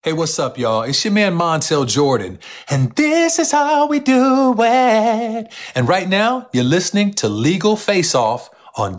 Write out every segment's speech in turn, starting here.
Hey, what's up, y'all? It's your man Montel Jordan, and this is how we do it. And right now, you're listening to Legal Face Off on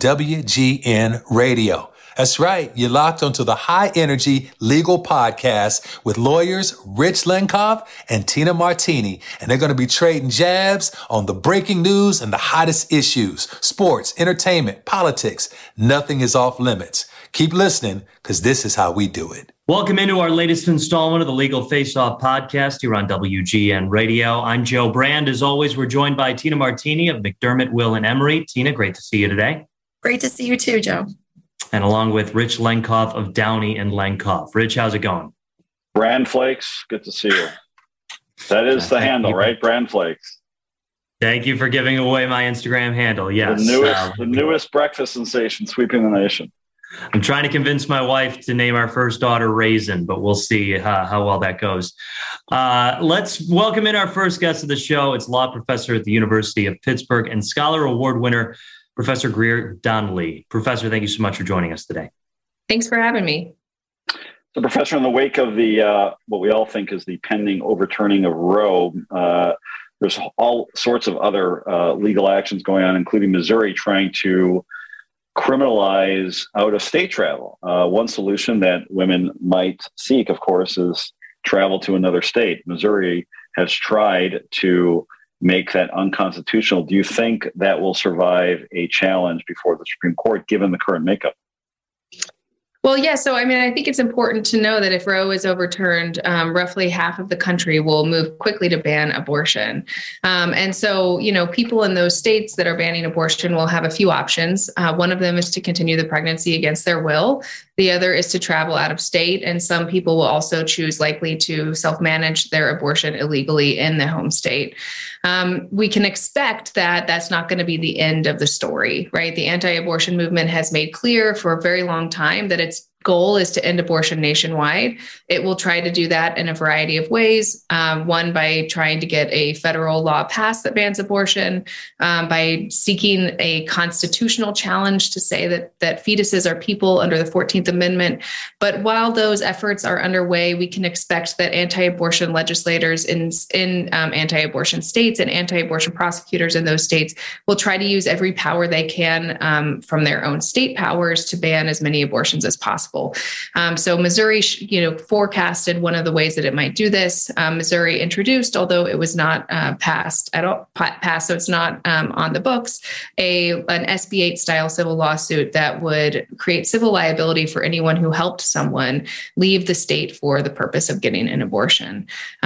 WGN Radio. That's right. You're locked onto the high energy legal podcast with lawyers Rich Lenkov and Tina Martini. And they're going to be trading jabs on the breaking news and the hottest issues, sports, entertainment, politics. Nothing is off limits. Keep listening, because this is how we do it. Welcome into our latest installment of the Legal Face Off podcast here on WGN Radio. I'm Joe Brand. As always, we're joined by Tina Martini of McDermott, Will & Emery. Tina, great to see you today. Great to see you too, Joe. And along with Rich Lenkov of Downey and Lenkov. Rich, how's it going? Bran Flakes, good to see you. That is the handle, right? Bran Flakes. Thank you for giving away my Instagram handle. Yes. The newest breakfast sensation sweeping the nation. I'm trying to convince my wife to name our first daughter Raisin, but we'll see how well that goes. Let's welcome in our first guest of the show. It's law professor at the University of Pittsburgh and Scholar Award winner, Professor Greer Donnelly. Professor, thank you so much for joining us today. Thanks for having me. So, Professor, in the wake of the what we all think is the pending overturning of Roe, there's all sorts of other legal actions going on, including Missouri trying to criminalize out-of-state travel. One solution that women might seek, of course, is travel to another state. Missouri has tried to make that unconstitutional. Do you think that will survive a challenge before the Supreme Court, given the current makeup? Well, yeah. So, I think it's important to know that if Roe is overturned, roughly half of the country will move quickly to ban abortion. And so, people in those states that are banning abortion will have a few options. One of them is to continue the pregnancy against their will. The other is to travel out of state. And some people will also choose likely to self-manage their abortion illegally in the home state. We can expect that that's not going to be the end of the story, right? The anti-abortion movement has made clear for a very long time that its goal is to end abortion nationwide. It will try to do that in a variety of ways. One, by trying to get a federal law passed that bans abortion, by seeking a constitutional challenge to say that fetuses are people under the 14th Amendment. But while those efforts are underway, we can expect that anti-abortion legislators in anti-abortion states and anti-abortion prosecutors in those states will try to use every power they can from their own state powers to ban as many abortions as possible. So Missouri, forecasted one of the ways that it might do this. Missouri introduced, although it was not passed, so it's not on the books, an SB 8 style civil lawsuit that would create civil liability for anyone who helped someone leave the state for the purpose of getting an abortion.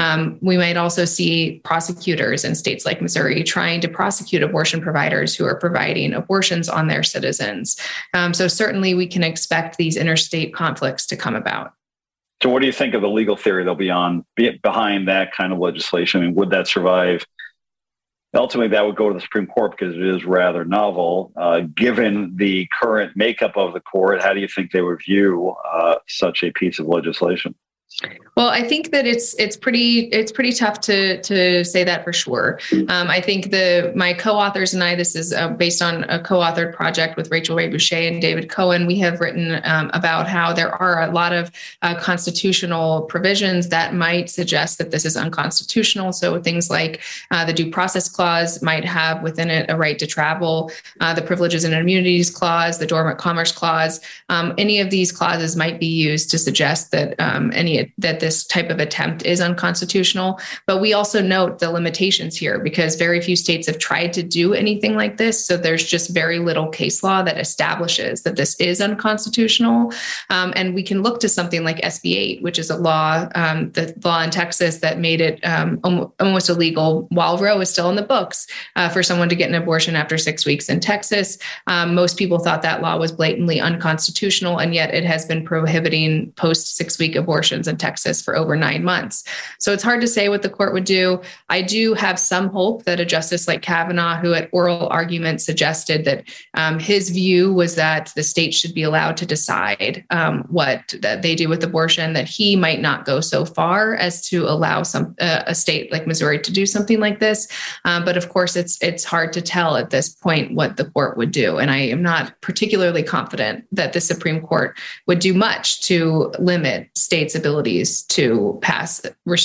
We might also see prosecutors in states like Missouri trying to prosecute abortion providers who are providing abortions on their citizens. So certainly we can expect these interstate conflicts to come about. So what do you think of the legal theory that'll be behind that kind of legislation? Would that survive? Ultimately, that would go to the Supreme Court because it is rather novel. Given the current makeup of the court, how do you think they would view such a piece of legislation? Well, I think that it's pretty tough to say that for sure. I think my co-authors and I, this is based on a co-authored project with Rachel Ray Boucher and David Cohen. We have written about how there are a lot of constitutional provisions that might suggest that this is unconstitutional. So things like the Due Process Clause might have within it a right to travel, the Privileges and Immunities Clause, the Dormant Commerce Clause. Any of these clauses might be used to suggest that that this type of attempt is unconstitutional. But we also note the limitations here because very few states have tried to do anything like this. So there's just very little case law that establishes that this is unconstitutional. And we can look to something like SB 8, which is a law, the law in Texas that made it almost illegal while Roe is still in the books for someone to get an abortion after 6 weeks in Texas. Most people thought that law was blatantly unconstitutional, and yet it has been prohibiting post 6-week abortions in Texas for over 9 months. So it's hard to say what the court would do. I do have some hope that a justice like Kavanaugh, who at oral argument suggested that his view was that the state should be allowed to decide what that they do with abortion, that he might not go so far as to allow a state like Missouri to do something like this. But of course, it's hard to tell at this point what the court would do. And I am not particularly confident that the Supreme Court would do much to limit states' ability abilities to pass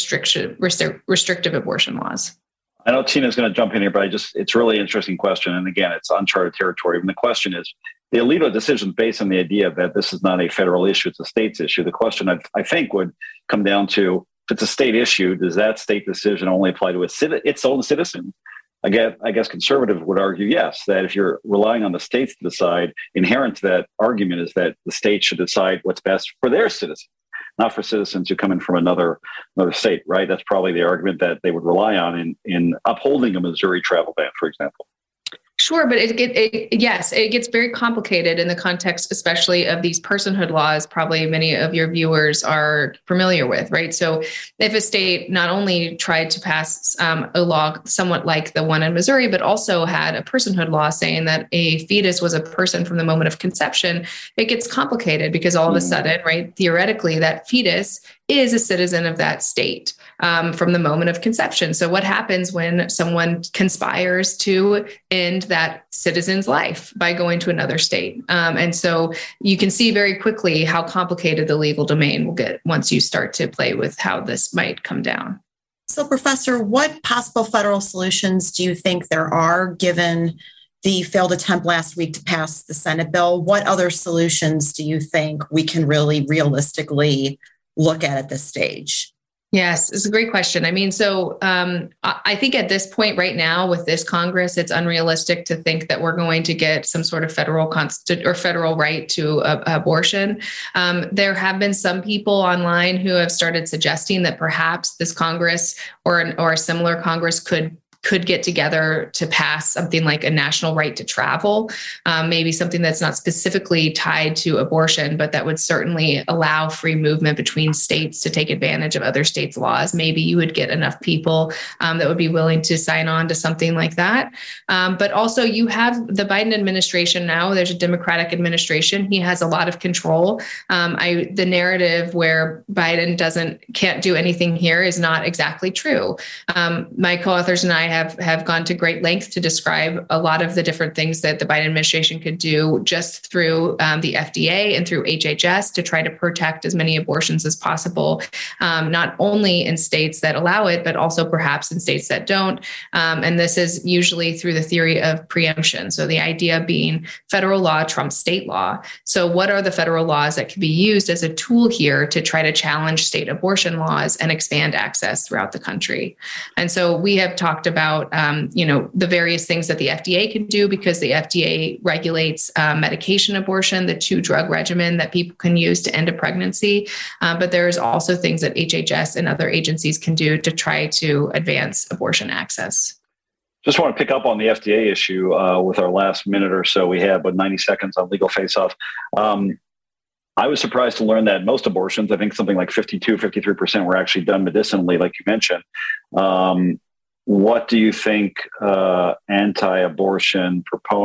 restrictive abortion laws. I know Tina's going to jump in here, but it's a really interesting question. And again, it's uncharted territory. And the question is, the Alito decision is based on the idea that this is not a federal issue, it's a state's issue. The question I think would come down to, if it's a state issue, does that state decision only apply to its own citizens? I guess conservative would argue yes, that if you're relying on the states to decide, inherent to that argument is that the state should decide what's best for their citizens, not for citizens who come in from another state, right? That's probably the argument that they would rely on in upholding a Missouri travel ban, for example. Sure, but it gets very complicated in the context, especially of these personhood laws. Probably many of your viewers are familiar with, right? So, if a state not only tried to pass a law somewhat like the one in Missouri, but also had a personhood law saying that a fetus was a person from the moment of conception, it gets complicated because all of a sudden, right, theoretically, that fetus is a citizen of that state from the moment of conception. So what happens when someone conspires to end that citizen's life by going to another state? And so you can see very quickly how complicated the legal domain will get once you start to play with how this might come down. So, Professor, what possible federal solutions do you think there are, given the failed attempt last week to pass the Senate bill? What other solutions do you think we can really realistically look at this stage? Yes, it's a great question. I mean, so I think at this point right now with this Congress, it's unrealistic to think that we're going to get some sort of federal right to abortion. There have been some people online who have started suggesting that perhaps this Congress or a similar Congress could get together to pass something like a national right to travel, maybe something that's not specifically tied to abortion, but that would certainly allow free movement between states to take advantage of other states' laws. Maybe you would get enough people that would be willing to sign on to something like that. But also you have the Biden administration now. There's a Democratic administration. He has a lot of control. The narrative where Biden can't do anything here is not exactly true. My co-authors and I have gone to great lengths to describe a lot of the different things that the Biden administration could do just through the FDA and through HHS to try to protect as many abortions as possible, not only in states that allow it, but also perhaps in states that don't. And this is usually through the theory of preemption. So the idea being federal law trumps state law. So what are the federal laws that can be used as a tool here to try to challenge state abortion laws and expand access throughout the country? And so we have talked about the various things that the FDA can do, because the FDA regulates medication abortion, the 2-drug regimen that people can use to end a pregnancy. But there's also things that HHS and other agencies can do to try to advance abortion access. Just want to pick up on the FDA issue with our last minute or so we have, but 90 seconds on Legal Face Off. I was surprised to learn that most abortions, I think something like 53% were actually done medicinally, like you mentioned. What do you think anti-abortion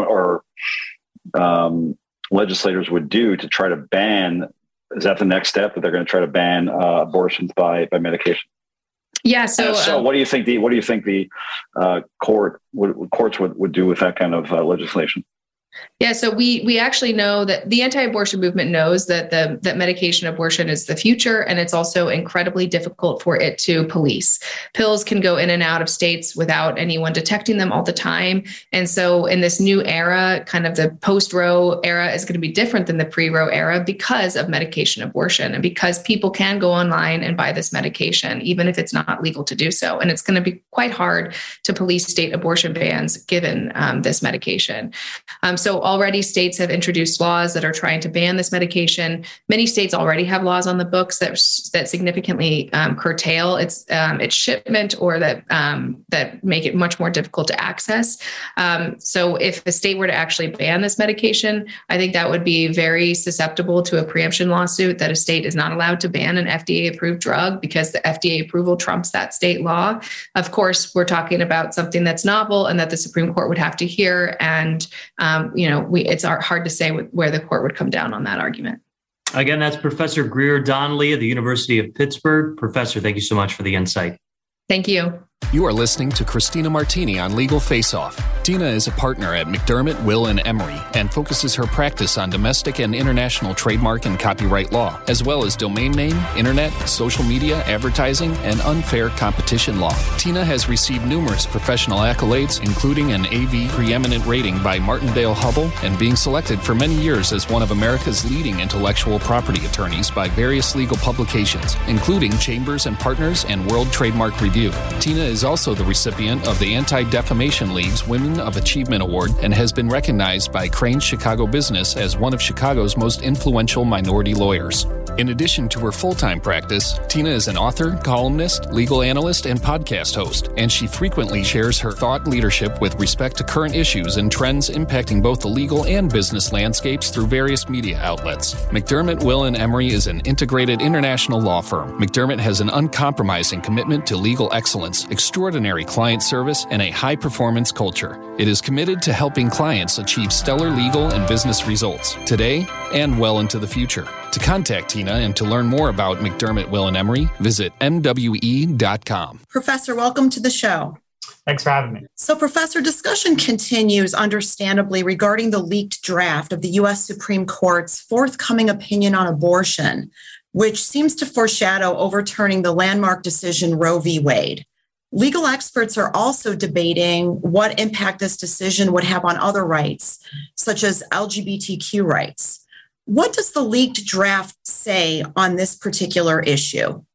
legislators would do to try to ban? Is that the next step, that they're going to try to ban abortions by medication? Yeah. So what do you think the courts would do with that kind of legislation? Yeah, so we actually know that the anti-abortion movement knows that that medication abortion is the future, and it's also incredibly difficult for it to police. Pills can go in and out of states without anyone detecting them all the time. And so in this new era, kind of the post-Roe era is going to be different than the pre-Roe era because of medication abortion and because people can go online and buy this medication, even if it's not legal to do so. And it's going to be quite hard to police state abortion bans given this medication. So already states have introduced laws that are trying to ban this medication. Many states already have laws on the books that significantly curtail its shipment or that make it much more difficult to access. So if a state were to actually ban this medication, I think that would be very susceptible to a preemption lawsuit that a state is not allowed to ban an FDA-approved drug because the FDA approval trumps that state law. Of course, we're talking about something that's novel and that the Supreme Court would have to hear, and it's hard to say where the court would come down on that argument. Again, that's Professor Greer Donnelly of the University of Pittsburgh. Professor, thank you so much for the insight. Thank you. You are listening to Christina Martini on Legal Face Off. Tina is a partner at McDermott, Will & Emery and focuses her practice on domestic and international trademark and copyright law, as well as domain name, internet, social media, advertising, and unfair competition law. Tina has received numerous professional accolades, including an AV preeminent rating by Martindale-Hubbell and being selected for many years as one of America's leading intellectual property attorneys by various legal publications, including Chambers and Partners and World Trademark Review. Tina is also the recipient of the Anti-Defamation League's Women of Achievement Award and has been recognized by Crain's Chicago Business as one of Chicago's most influential minority lawyers. In addition to her full-time practice, Tina is an author, columnist, legal analyst, and podcast host, and she frequently shares her thought leadership with respect to current issues and trends impacting both the legal and business landscapes through various media outlets. McDermott, Will & Emery is an integrated international law firm. McDermott has an uncompromising commitment to legal excellence, extraordinary client service, and a high-performance culture. It is committed to helping clients achieve stellar legal and business results today and well into the future. To contact Tina and to learn more about McDermott, Will & Emery, visit MWE.com. Professor, welcome to the show. Thanks for having me. So, Professor, discussion continues, understandably, regarding the leaked draft of the U.S. Supreme Court's forthcoming opinion on abortion, which seems to foreshadow overturning the landmark decision Roe v. Wade. Legal experts are also debating what impact this decision would have on other rights, such as LGBTQ rights. What does the leaked draft say on this particular issue?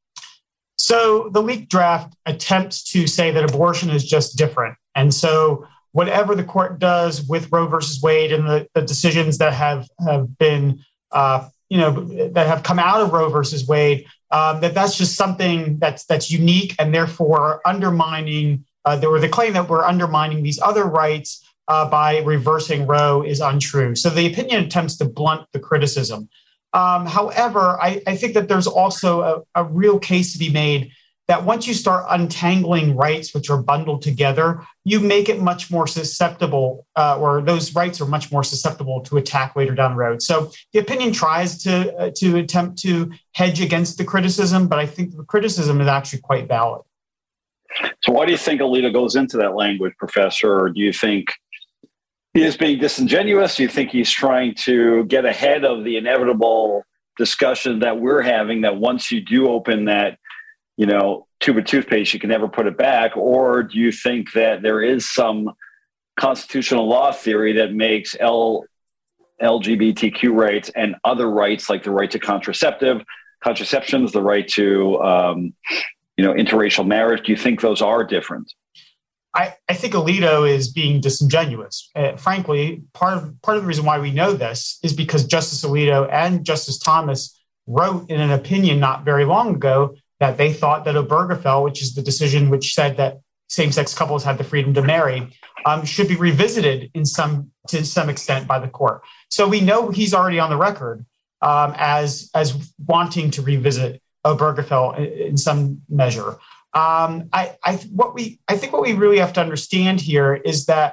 So the leaked draft attempts to say that abortion is just different. And so whatever the court does with Roe versus Wade and the decisions that have been, that have come out of Roe versus Wade, that's just something that's unique and therefore undermining, the claim that we're undermining these other rights by reversing Roe is untrue. So the opinion attempts to blunt the criticism. However, I think that there's also a real case to be made that once you start untangling rights which are bundled together, you make it much more susceptible, or those rights are much more susceptible to attack later down the road. So the opinion tries to attempt to hedge against the criticism, but I think the criticism is actually quite valid. So why do you think Alito goes into that language, Professor? Or do you think he is being disingenuous? Do you think he's trying to get ahead of the inevitable discussion that we're having, that once you do open that, tube of toothpaste, you can never put it back? Or do you think that there is some constitutional law theory that makes LGBTQ rights and other rights, like the right to contraceptions, the right to, interracial marriage, do you think those are different? I think Alito is being disingenuous. Frankly, part of the reason why we know this is because Justice Alito and Justice Thomas wrote in an opinion not very long ago that they thought that Obergefell, which is the decision which said that same-sex couples have the freedom to marry, should be revisited to some extent by the court. So we know he's already on the record as wanting to revisit Obergefell in some measure. I think what we really have to understand here is that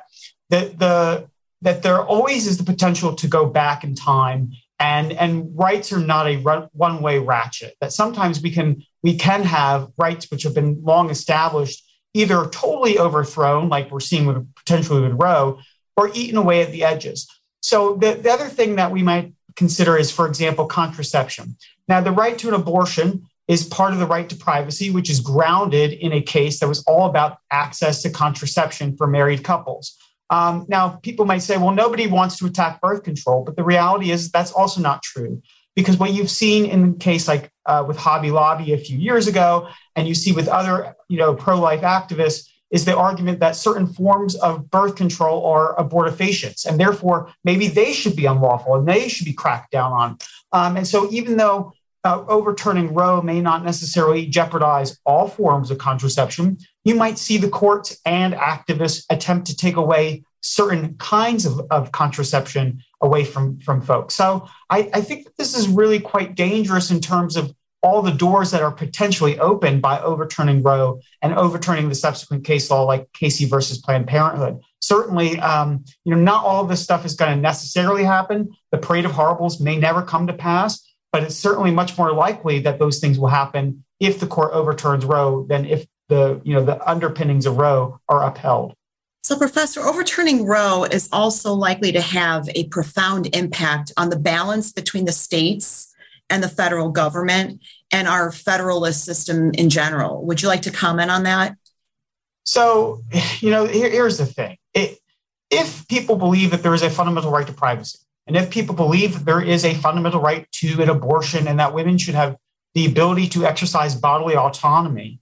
there always is the potential to go back in time, and rights are not a one-way ratchet. That sometimes we can have rights which have been long established either totally overthrown, like we're seeing potentially with Roe, or eaten away at the edges. So the other thing that we might consider is, for example, contraception. Now, the right to an abortion is part of the right to privacy, which is grounded in a case that was all about access to contraception for married couples. Now, people might say, well, nobody wants to attack birth control, but the reality is that's also not true, because what you've seen in a case like with Hobby Lobby a few years ago, and you see with other pro-life activists, is the argument that certain forms of birth control are abortifacients, and therefore maybe they should be unlawful and they should be cracked down on. And so even though overturning Roe may not necessarily jeopardize all forms of contraception, you might see the courts and activists attempt to take away certain kinds of contraception away from folks. So I think that this is really quite dangerous in terms of all the doors that are potentially opened by overturning Roe and overturning the subsequent case law like Casey versus Planned Parenthood. Certainly, not all of this stuff is going to necessarily happen. The parade of horribles may never come to pass, but it's certainly much more likely that those things will happen if the court overturns Roe than if the underpinnings of Roe are upheld. So, Professor, overturning Roe is also likely to have a profound impact on the balance between the states and the federal government and our federalist system in general. Would you like to comment on that? So, here's the thing. If people believe that there is a fundamental right to privacy, and if people believe that there is a fundamental right to an abortion and that women should have the ability to exercise bodily autonomy,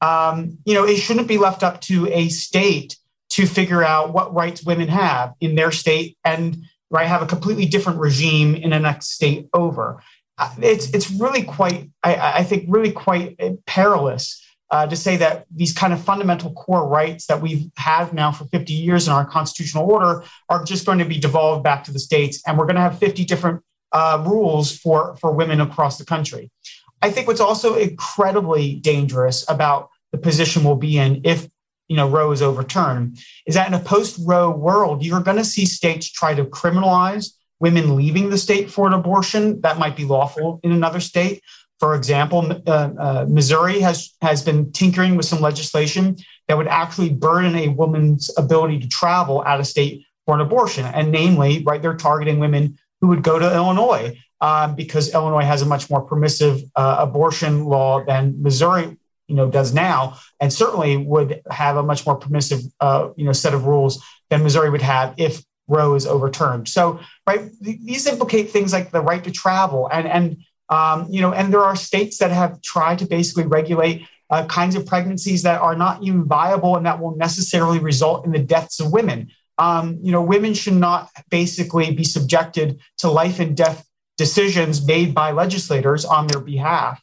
it shouldn't be left up to a state to figure out what rights women have in their state and have a completely different regime in the next state over. It's really quite, I think, really quite perilous to say that these kind of fundamental core rights that we've had now for 50 years in our constitutional order are just going to be devolved back to the states, and we're going to have 50 different rules for women across the country. I think what's also incredibly dangerous about the position we'll be in if Roe is overturned is that in a post-Roe world, you're going to see states try to criminalize women leaving the state for an abortion that might be lawful in another state. For example, Missouri has been tinkering with some legislation that would actually burden a woman's ability to travel out of state for an abortion. And namely, they're targeting women who would go to Illinois because Illinois has a much more permissive abortion law than Missouri does now, and certainly would have a much more permissive set of rules than Missouri would have if Roe is overturned. So, these implicate things like the right to travel, and there are states that have tried to basically regulate kinds of pregnancies that are not even viable and that will necessarily result in the deaths of women. Women should not basically be subjected to life and death decisions made by legislators on their behalf.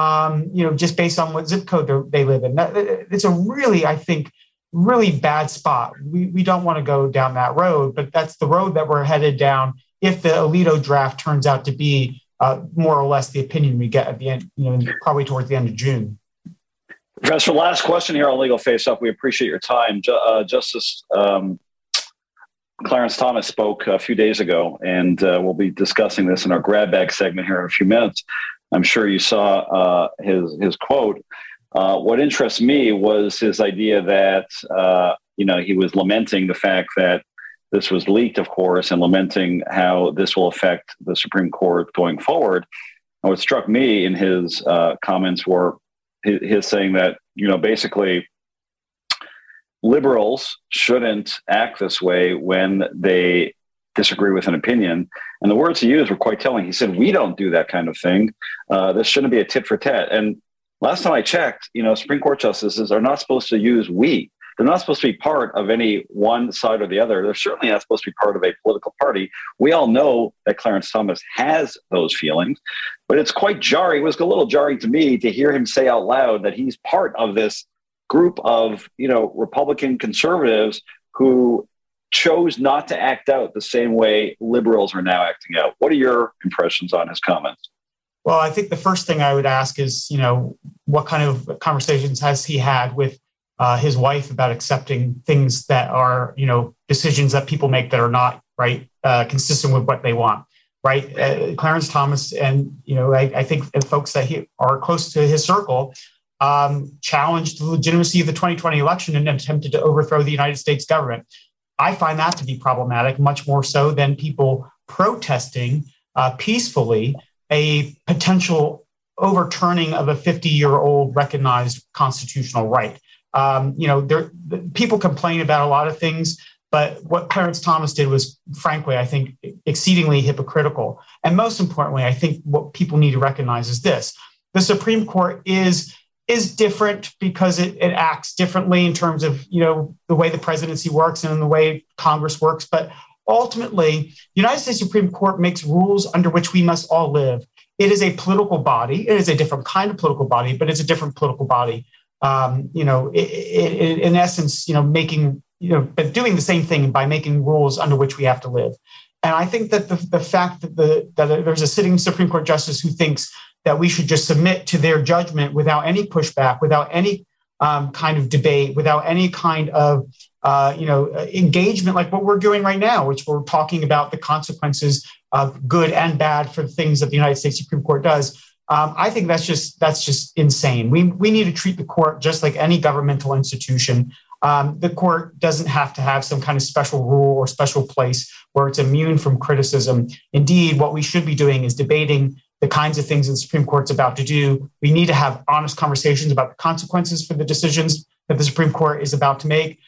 Just based on what zip code they live in. It's a really, I think, really bad spot. We don't want to go down that road, but that's the road that we're headed down if the Alito draft turns out to be more or less the opinion we get at the end, probably towards the end of June. Professor, last question here on Legal Face Off. We appreciate your time. Justice Clarence Thomas spoke a few days ago, and we'll be discussing this in our grab bag segment here in a few minutes. I'm sure you saw his quote. What interests me was his idea that, he was lamenting the fact that this was leaked, of course, and lamenting how this will affect the Supreme Court going forward. And what struck me in his comments were his saying that, basically liberals shouldn't act this way when they disagree with an opinion. And the words he used were quite telling. He said, we don't do that kind of thing. This shouldn't be a tit for tat. And last time I checked, Supreme Court justices are not supposed to use we. They're not supposed to be part of any one side or the other. They're certainly not supposed to be part of a political party. We all know that Clarence Thomas has those feelings, but it's quite jarring. It was a little jarring to me to hear him say out loud that he's part of this group of, Republican conservatives who chose not to act out the same way liberals are now acting out. What are your impressions on his comments? Well, I think the first thing I would ask is, what kind of conversations has he had with his wife about accepting things that are, decisions that people make that are not consistent with what they want, Clarence Thomas and, I think folks that are close to his circle challenged the legitimacy of the 2020 election and attempted to overthrow the United States government. I find that to be problematic, much more so than people protesting peacefully a potential overturning of a 50-year-old recognized constitutional right. People complain about a lot of things, but what Clarence Thomas did was, frankly, I think, exceedingly hypocritical. And most importantly, I think what people need to recognize is this. The Supreme Court is different because it acts differently in terms of, the way the presidency works and the way Congress works. But ultimately, the United States Supreme Court makes rules under which we must all live. It is a political body. It is a different kind of political body, but it's a different political body. In essence, making, but doing the same thing by making rules under which we have to live. And I think that the fact that there's a sitting Supreme Court justice who thinks that we should just submit to their judgment without any pushback, without any kind of debate, without any kind of engagement like what we're doing right now, which we're talking about the consequences of good and bad for the things that the United States Supreme Court does. I think that's just insane. We need to treat the court just like any governmental institution. The court doesn't have to have some kind of special rule or special place where it's immune from criticism. Indeed, what we should be doing is debating the kinds of things that the Supreme Court's about to do. We need to have honest conversations about the consequences for the decisions that the Supreme Court is about to make.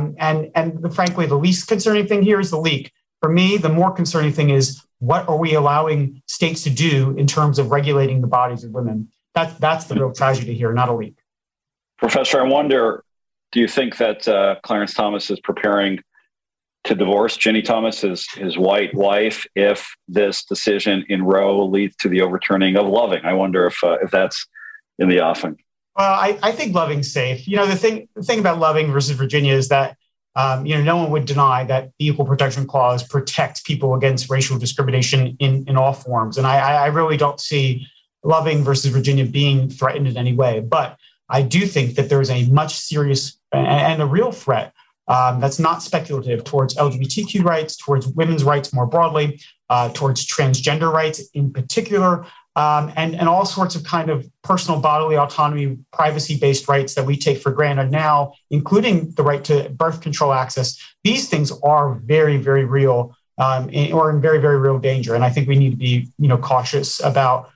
Frankly, the least concerning thing here is the leak. For me, the more concerning thing is, what are we allowing states to do in terms of regulating the bodies of women? That's the real tragedy here, not a leak. Professor, I wonder, do you think that Clarence Thomas is preparing to divorce Ginny Thomas, his white wife, if this decision in Roe leads to the overturning of Loving? I wonder if that's in the offing. Well, I think Loving's safe. The thing about Loving versus Virginia is that no one would deny that the Equal Protection Clause protects people against racial discrimination in all forms. And I really don't see Loving versus Virginia being threatened in any way. But I do think that there is a much serious and a real threat that's not speculative towards LGBTQ rights, towards women's rights more broadly, towards transgender rights in particular, and all sorts of kind of personal bodily autonomy, privacy-based rights that we take for granted now, including the right to birth control access. These things are very, very real, or in very, very real danger. And I think we need to be, cautious about,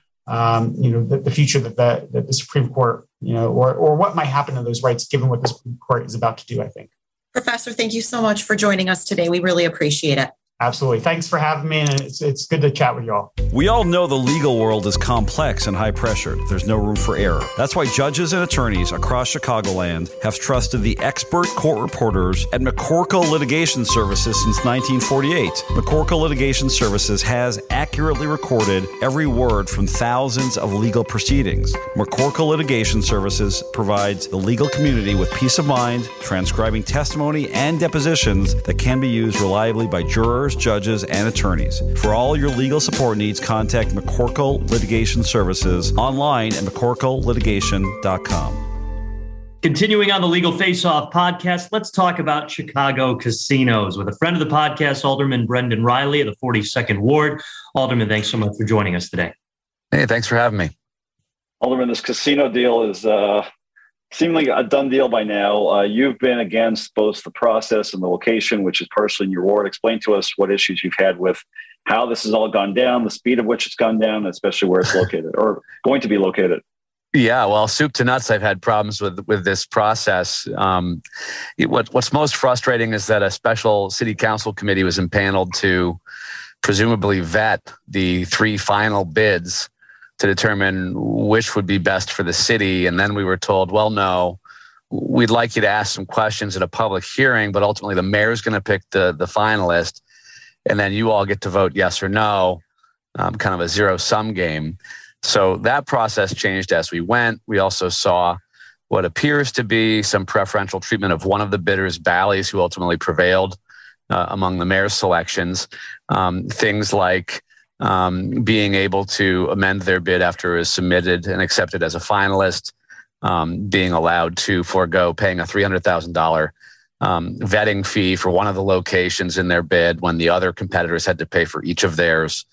the future that the Supreme Court, or what might happen to those rights, given what the Supreme Court is about to do, I think. Professor, thank you so much for joining us today. We really appreciate it. Absolutely. Thanks for having me. And it's good to chat with you all. We all know the legal world is complex and high pressured. There's no room for error. That's why judges and attorneys across Chicagoland have trusted the expert court reporters at McCorkle Litigation Services since 1948. McCorkle Litigation Services has accurately recorded every word from thousands of legal proceedings. McCorkle Litigation Services provides the legal community with peace of mind, transcribing testimony and depositions that can be used reliably by jurors, judges, and attorneys. For all your legal support needs, contact McCorkle Litigation Services online at McCorkleLitigation.com. Continuing on the Legal Face-Off podcast, let's talk about Chicago casinos with a friend of the podcast, Alderman Brendan Riley of the 42nd Ward. Alderman, thanks so much for joining us today. Hey, thanks for having me. Alderman, this casino deal is seemingly a done deal by now. You've been against both the process and the location, which is partially in your ward. Explain to us what issues you've had with how this has all gone down, the speed of which it's gone down, especially where it's located or going to be located. Yeah, well, soup to nuts, I've had problems with this process. What's most frustrating is that a special city council committee was impaneled to presumably vet the 3 final bids to determine which would be best for the city. And then we were told, well, no, we'd like you to ask some questions at a public hearing, but ultimately the mayor's going to pick the finalist. And then you all get to vote yes or no, kind of a zero-sum game. So that process changed as we went. We also saw what appears to be some preferential treatment of one of the bidders, Bally's, who ultimately prevailed among the mayor's selections. Things like being able to amend their bid after it was submitted and accepted as a finalist, being allowed to forego paying a $300,000 vetting fee for one of the locations in their bid when the other competitors had to pay for each of theirs.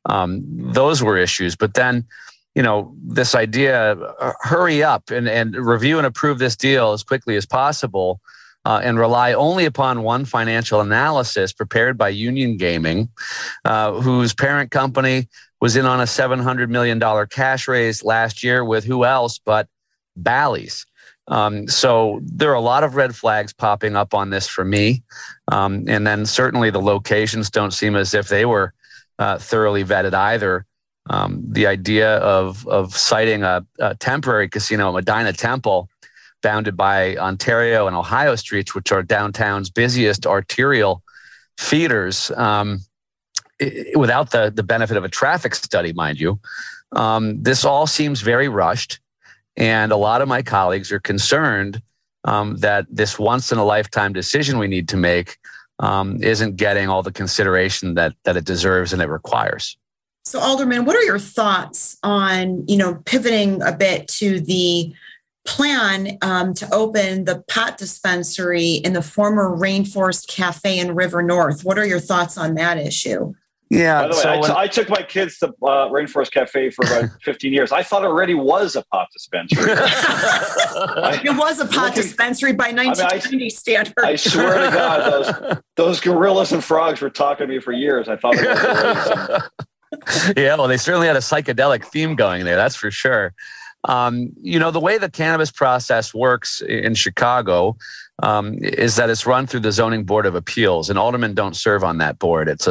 Those were issues. But then, this idea, hurry up and review and approve this deal as quickly as possible, and rely only upon one financial analysis prepared by Union Gaming, whose parent company was in on a $700 million cash raise last year with who else but Bally's. So there are a lot of red flags popping up on this for me. And then certainly the locations don't seem as if they were thoroughly vetted either. The idea of citing a temporary casino at Medina Temple, bounded by Ontario and Ohio streets, which are downtown's busiest arterial feeders, without the benefit of a traffic study, mind you. This all seems very rushed. And a lot of my colleagues are concerned that this once-in-a-lifetime decision we need to make isn't getting all the consideration that it deserves and it requires. So, Alderman, what are your thoughts on, pivoting a bit to the plan to open the pot dispensary in the former Rainforest Cafe in River North? What are your thoughts on that issue? Yeah. By the way, I took my kids to Rainforest Cafe for about 15 years. I thought it already was a pot dispensary. It was a pot dispensary by 1990 standards. I swear to God, those gorillas and frogs were talking to me for years. I thought it was already Yeah, well, they certainly had a psychedelic theme going there. That's for sure. The way the cannabis process works in Chicago is that it's run through the Zoning Board of Appeals, and aldermen don't serve on that board. It's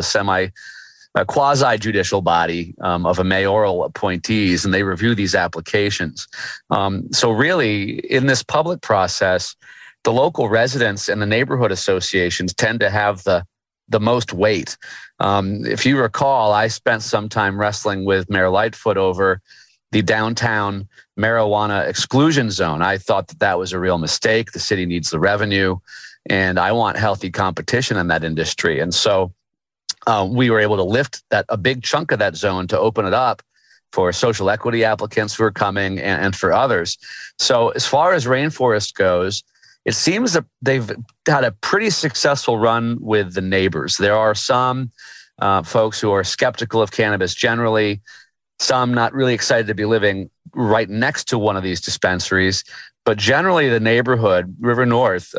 a quasi-judicial body of a mayoral appointees, and they review these applications. So really, in this public process, the local residents and the neighborhood associations tend to have the most weight. If you recall, I spent some time wrestling with Mayor Lightfoot over the downtown marijuana exclusion zone. I thought that was a real mistake. The city needs the revenue, and I want healthy competition in that industry. And so we were able to lift a big chunk of that zone to open it up for social equity applicants who are coming and for others. So as far as Rainforest goes, it seems that they've had a pretty successful run with the neighbors. There are some folks who are skeptical of cannabis generally, some not really excited to be living right next to one of these dispensaries. But generally, the neighborhood, River North,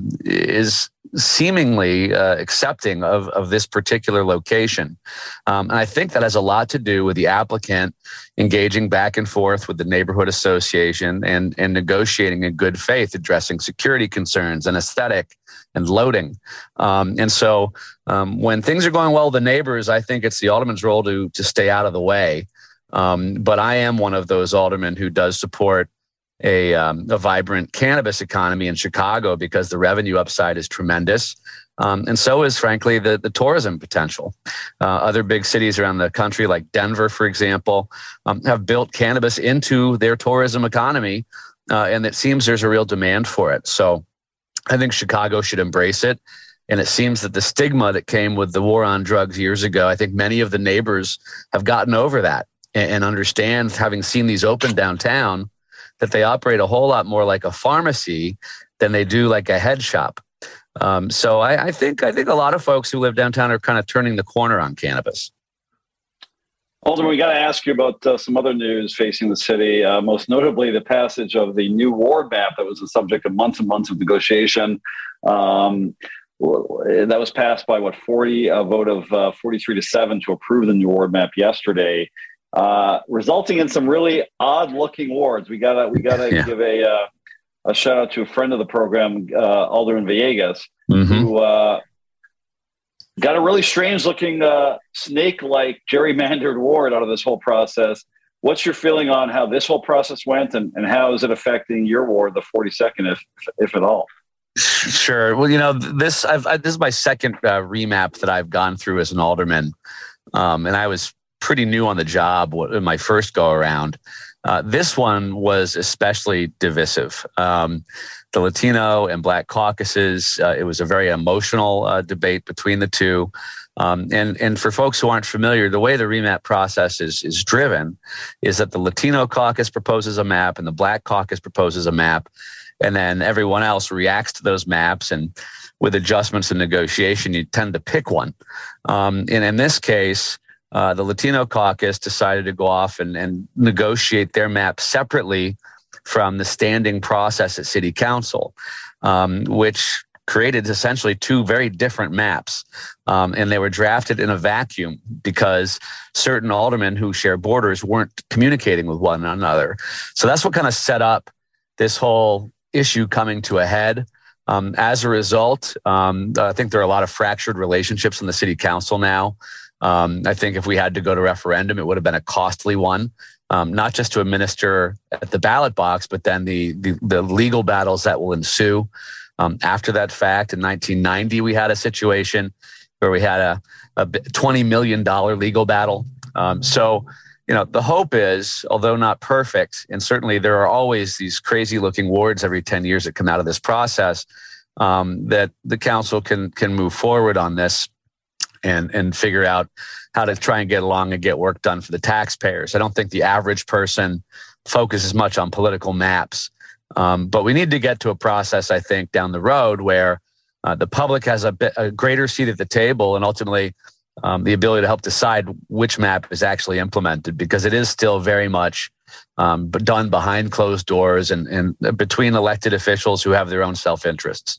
is seemingly accepting of this particular location. And I think that has a lot to do with the applicant engaging back and forth with the neighborhood association and negotiating in good faith, addressing security concerns and aesthetic and loading. And so when things are going well with the neighbors, I think it's the alderman's role to stay out of the way. But I am one of those aldermen who does support a vibrant cannabis economy in Chicago because the revenue upside is tremendous. And so is, frankly, the tourism potential. Other big cities around the country, like Denver, for example, have built cannabis into their tourism economy. And it seems there's a real demand for it. So I think Chicago should embrace it. And it seems that the stigma that came with the war on drugs years ago, I think many of the neighbors have gotten over that and understand, having seen these open downtown, that they operate a whole lot more like a pharmacy than they do like a head shop. So I think a lot of folks who live downtown are kind of turning the corner on cannabis. Alderman, we got to ask you about some other news facing the city, most notably the passage of the new ward map that was the subject of months and months of negotiation. That was passed by a vote of 43-7 to approve the new ward map yesterday. Resulting in some really odd-looking wards. We gotta give a shout out to a friend of the program, Alderman Villegas, who got a really strange-looking snake-like gerrymandered ward out of this whole process. What's your feeling on how this whole process went, and how is it affecting your ward, the 42nd, if at all? Sure. Well, this is my second remap that I've gone through as an alderman, and I was pretty new on the job in my first go around. This one was especially divisive. The Latino and Black caucuses, it was a very emotional debate between the two. And for folks who aren't familiar, the way the remap process is driven is that the Latino caucus proposes a map and the Black caucus proposes a map. And then everyone else reacts to those maps. And with adjustments and negotiation, you tend to pick one. And in this case, the Latino caucus decided to go off and negotiate their map separately from the standing process at City Council, which created essentially two very different maps. And they were drafted in a vacuum because certain aldermen who share borders weren't communicating with one another. So that's what kind of set up this whole issue coming to a head. As a result, I think there are a lot of fractured relationships in the City Council now. I think if we had to go to referendum, it would have been a costly one, not just to administer at the ballot box, but then the legal battles that will ensue after that fact. In 1990, we had a situation where we had a $20 million legal battle. So, the hope is, although not perfect, and certainly there are always these crazy looking wards every 10 years that come out of this process, that the council can move forward on this and figure out how to try and get along and get work done for the taxpayers. I don't think the average person focuses much on political maps, but we need to get to a process, I think, down the road where the public has a greater seat at the table, and ultimately the ability to help decide which map is actually implemented, because it is still very much done behind closed doors and between elected officials who have their own self-interests.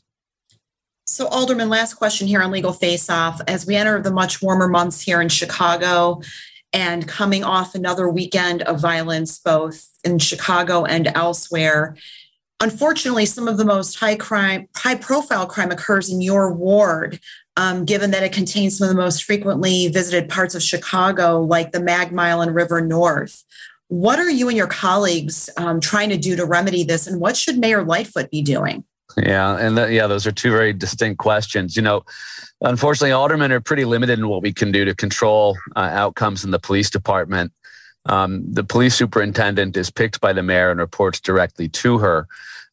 So, Alderman, last question here on Legal Face Off. As we enter the much warmer months here in Chicago and coming off another weekend of violence, both in Chicago and elsewhere, unfortunately, some of the most high-profile crime occurs in your ward, given that it contains some of the most frequently visited parts of Chicago, like the Mag Mile and River North. What are you and your colleagues trying to do to remedy this, and what should Mayor Lightfoot be doing? Yeah, and those are two very distinct questions. Unfortunately, aldermen are pretty limited in what we can do to control outcomes in the police department. The police superintendent is picked by the mayor and reports directly to her.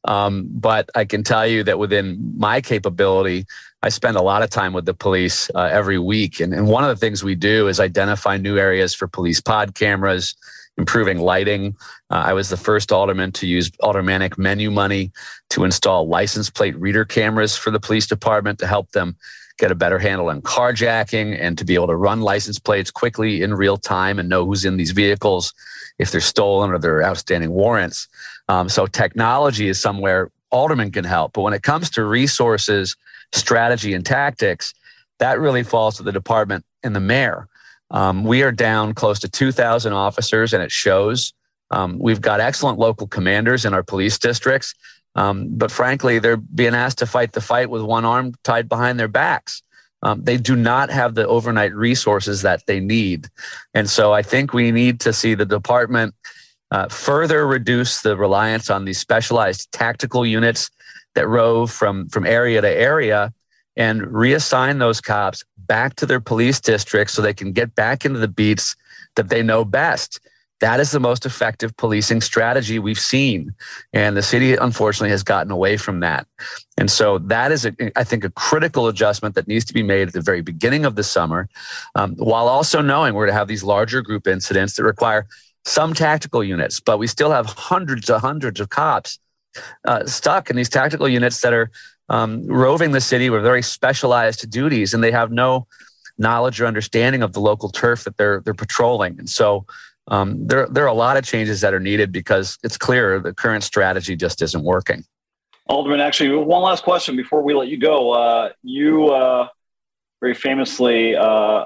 But I can tell you that within my capability, I spend a lot of time with the police every week. And one of the things we do is identify new areas for police pod cameras, improving lighting. I was the first alderman to use aldermanic menu money to install license plate reader cameras for the police department to help them get a better handle on carjacking and to be able to run license plates quickly in real time and know who's in these vehicles, if they're stolen or they're outstanding warrants. So technology is somewhere aldermen can help. But when it comes to resources, strategy, and tactics, that really falls to the department and the mayor. We are down close to 2,000 officers, and it shows. We've got excellent local commanders in our police districts, but frankly, they're being asked to fight the fight with one arm tied behind their backs. They do not have the overnight resources that they need. And so I think we need to see the department further reduce the reliance on these specialized tactical units that rove from area to area and reassign those cops back to their police districts so they can get back into the beats that they know best. That is the most effective policing strategy we've seen. And the city, unfortunately, has gotten away from that. And so that is, I think, a critical adjustment that needs to be made at the very beginning of the summer, while also knowing we're to have these larger group incidents that require some tactical units. But we still have hundreds of cops stuck in these tactical units that are roving the city with very specialized duties, and they have no knowledge or understanding of the local turf that they're patrolling. And so there are a lot of changes that are needed because it's clear the current strategy just isn't working. Alderman, actually, one last question before we let you go. You very famously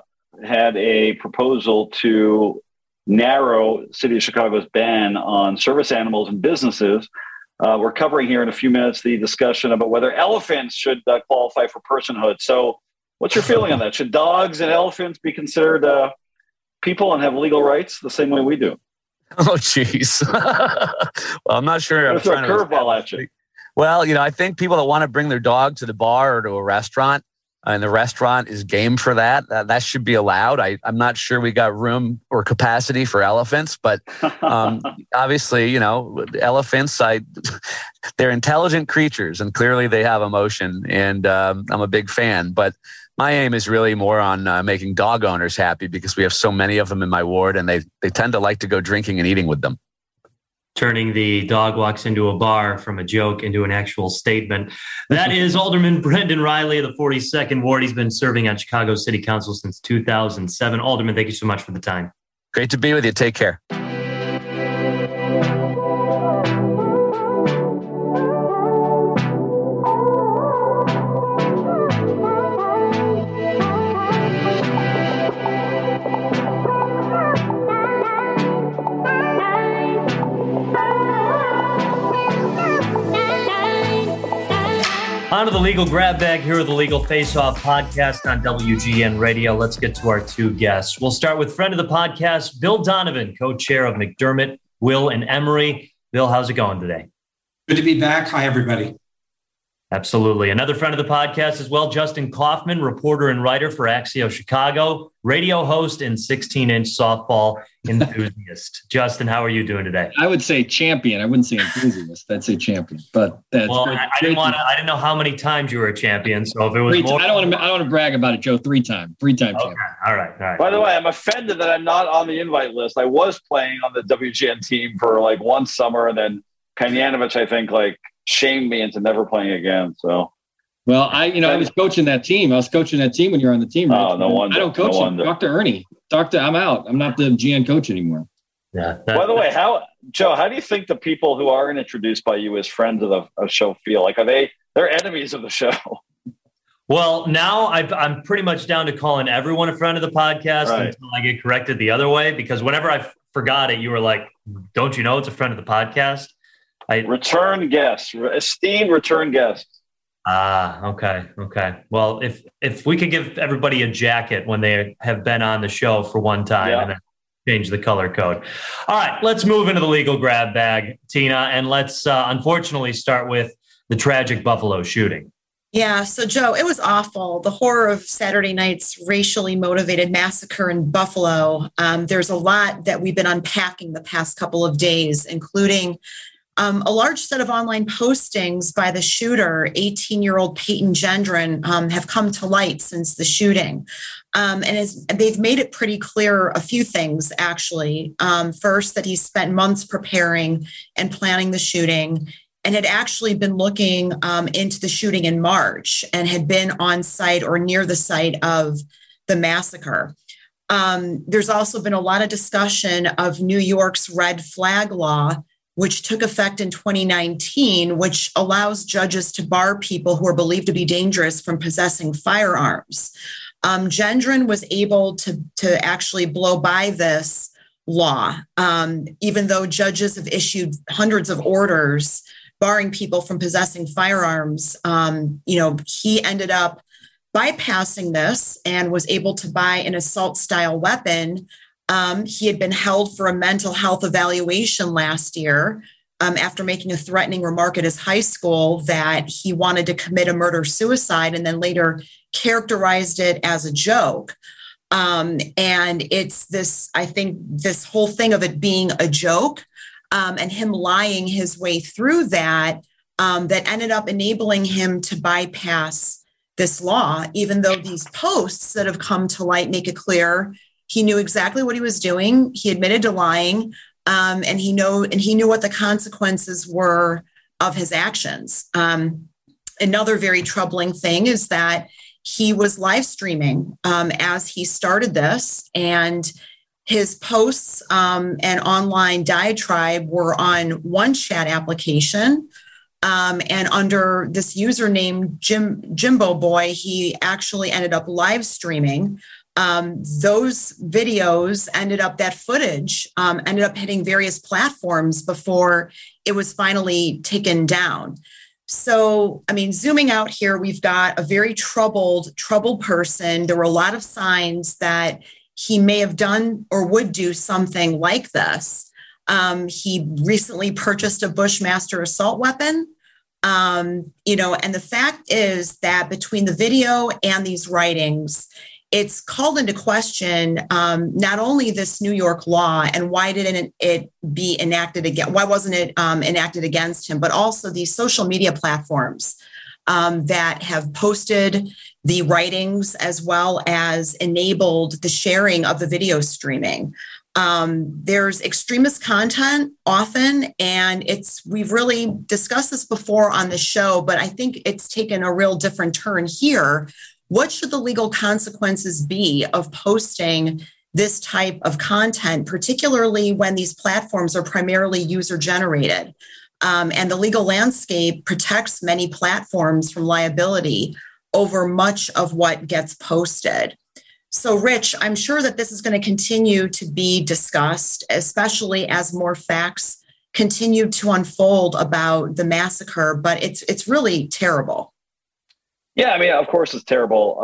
had a proposal to narrow City of Chicago's ban on service animals and businesses. We're covering here in a few minutes the discussion about whether elephants should qualify for personhood. So what's your feeling on that? Should dogs and elephants be considered people and have legal rights the same way we do? Oh, geez. Well, I'm not sure. I'm throwing a curveball at you. Well, I think people that want to bring their dog to the bar or to a restaurant, and the restaurant is game for that, that should be allowed. I'm not sure we got room or capacity for elephants, but obviously, elephants, they're intelligent creatures, and clearly they have emotion, and I'm a big fan. But my aim is really more on making dog owners happy because we have so many of them in my ward, and they tend to like to go drinking and eating with them. Turning the dog walks into a bar from a joke into an actual statement. That is Alderman Brendan Riley of the 42nd Ward. He's been serving on Chicago City Council since 2007. Alderman, thank you so much for the time. Great to be with you. Take care. On to the legal grab bag here with the Legal Face-Off podcast on WGN Radio. Let's get to our two guests. We'll start with friend of the podcast, Bill Donovan, co-chair of McDermott, Will, and Emery. Bill, how's it going today? Good to be back. Hi, everybody. Absolutely. Another friend of the podcast as well, Justin Kaufman, reporter and writer for Axios Chicago, radio host and 16-inch softball enthusiast. Justin, how are you doing today? I would say champion. I wouldn't say enthusiast. I'd say champion. But that's I didn't know how many times you were a champion. So if it was more, I don't want to brag about it, Joe. Three-time champion. All right. By the way, I'm offended that I'm not on the invite list. I was playing on the WGN team for one summer, and then Kanyanovich, I think, shamed me into never playing again. So Well, I was coaching that team. I was coaching that team when you're on the team. Right? Oh, no wonder. I don't coach them. Talk to Ernie. I'm out. I'm not the GN coach anymore. Yeah. By the way, Joe, how do you think the people who are introduced by you as friends of the show feel? Like, they're enemies of the show? Well, now I'm pretty much down to calling everyone a friend of the podcast until I get corrected the other way, because whenever I forgot it, you were like, don't you know it's a friend of the podcast? Return guests, esteemed return guests. Okay. Well, if we could give everybody a jacket when they have been on the show for one time and then change the color code. All right, let's move into the legal grab bag, Tina, and let's unfortunately start with the tragic Buffalo shooting. Yeah. So, Joe, it was awful. The horror of Saturday night's racially motivated massacre in Buffalo. There's a lot that we've been unpacking the past couple of days, including a large set of online postings by the shooter, 18-year-old Peyton Gendron, have come to light since the shooting. And they've made it pretty clear a few things, actually. First, that he spent months preparing and planning the shooting, and had actually been looking into the shooting in March and had been on site or near the site of the massacre. There's also been a lot of discussion of New York's red flag law, which took effect in 2019, which allows judges to bar people who are believed to be dangerous from possessing firearms. Gendron was able to actually blow by this law, even though judges have issued hundreds of orders barring people from possessing firearms. He ended up bypassing this and was able to buy an assault-style weapon. He had been held for a mental health evaluation last year after making a threatening remark at his high school that he wanted to commit a murder-suicide, and then later characterized it as a joke. And it's this whole thing of it being a joke and him lying his way through that ended up enabling him to bypass this law, even though these posts that have come to light make it clear he knew exactly what he was doing. He admitted to lying, and he knew what the consequences were of his actions. Another very troubling thing is that he was live streaming as he started this, and his posts and online diatribe were on one chat application. And under this username, Jimbo Boy, he actually ended up live streaming. Those videos that footage ended up hitting various platforms before it was finally taken down. So, zooming out here, we've got a very troubled person. There were a lot of signs that he may have done or would do something like this. He recently purchased a Bushmaster assault weapon. And the fact is that between the video and these writings, it's called into question not only this New York law and why didn't it be enacted again? Why wasn't it enacted against him? But also these social media platforms that have posted the writings as well as enabled the sharing of the video streaming. There's extremist content often, and we've really discussed this before on the show, but I think it's taken a real different turn here. What should the legal consequences be of posting this type of content, particularly when these platforms are primarily user-generated? And the legal landscape protects many platforms from liability over much of what gets posted. So, Rich, I'm sure that this is going to continue to be discussed, especially as more facts continue to unfold about the massacre, but it's really terrible. Yeah, of course it's terrible.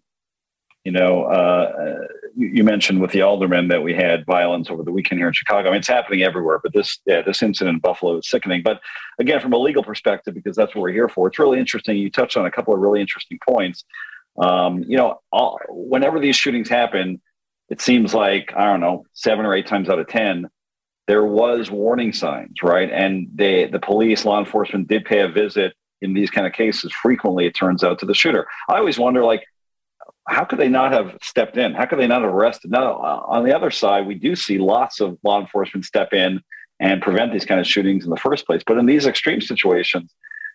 You mentioned with the aldermen that we had violence over the weekend here in Chicago. It's happening everywhere, but this incident in Buffalo is sickening. But again, from a legal perspective, because that's what we're here for, it's really interesting. You touched on a couple of really interesting points. Whenever these shootings happen, it seems like, 7 or 8 times out of 10, there was warning signs, right? And the police, law enforcement did pay a visit in these kind of cases. Frequently, it turns out, to the shooter. I always wonder, how could they not have stepped in? How could they not have arrested? Now, on the other side, we do see lots of law enforcement step in and prevent these kind of shootings in the first place. But in these extreme situations,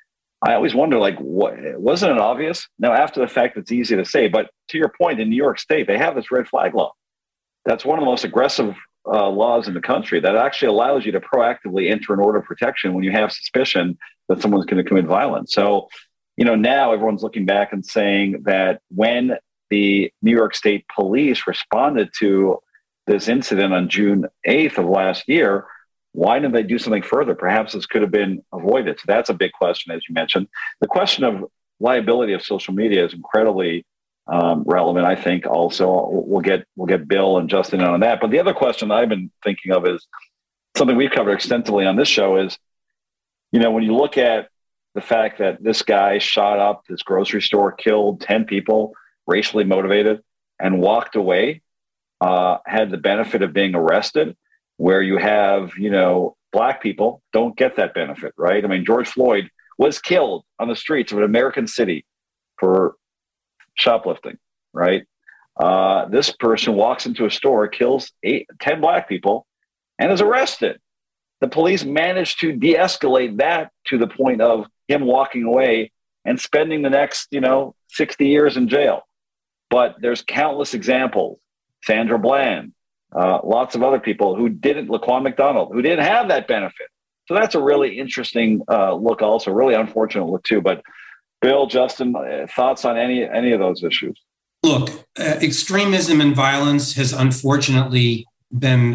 I always wonder, like, what wasn't it obvious? Now, after the fact, it's easy to say, but to your point, in New York State, they have this red flag law. That's one of the most aggressive laws in the country that actually allows you to proactively enter an order of protection when you have suspicion that someone's going to commit violence. So, now everyone's looking back and saying that when the New York State Police responded to this incident on June 8th of last year, why didn't they do something further? Perhaps this could have been avoided. So that's a big question, as you mentioned. The question of liability of social media is incredibly relevant, I think. Also, we'll get Bill and Justin in on that. But the other question I've been thinking of is something we've covered extensively on this show is, when you look at the fact that this guy shot up this grocery store, killed 10 people, racially motivated, and walked away, had the benefit of being arrested, where you have, Black people don't get that benefit, right? I mean, George Floyd was killed on the streets of an American city for shoplifting, right? This person walks into a store, kills 10 Black people, and is arrested. The police managed to de-escalate that to the point of him walking away and spending the next, 60 years in jail. But there's countless examples. Sandra Bland, lots of other people who didn't, Laquan McDonald, who didn't have that benefit. So that's a really interesting look also, really unfortunate look too. But Bill, Justin, thoughts on any of those issues? Look, extremism and violence has unfortunately been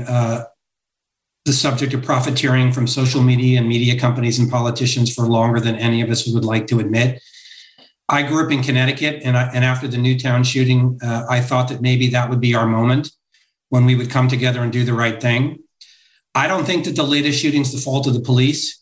the subject of profiteering from social media and media companies and politicians for longer than any of us would like to admit. I grew up in Connecticut, and after the Newtown shooting, I thought that maybe that would be our moment when we would come together and do the right thing. I don't think that the latest shooting is the fault of the police.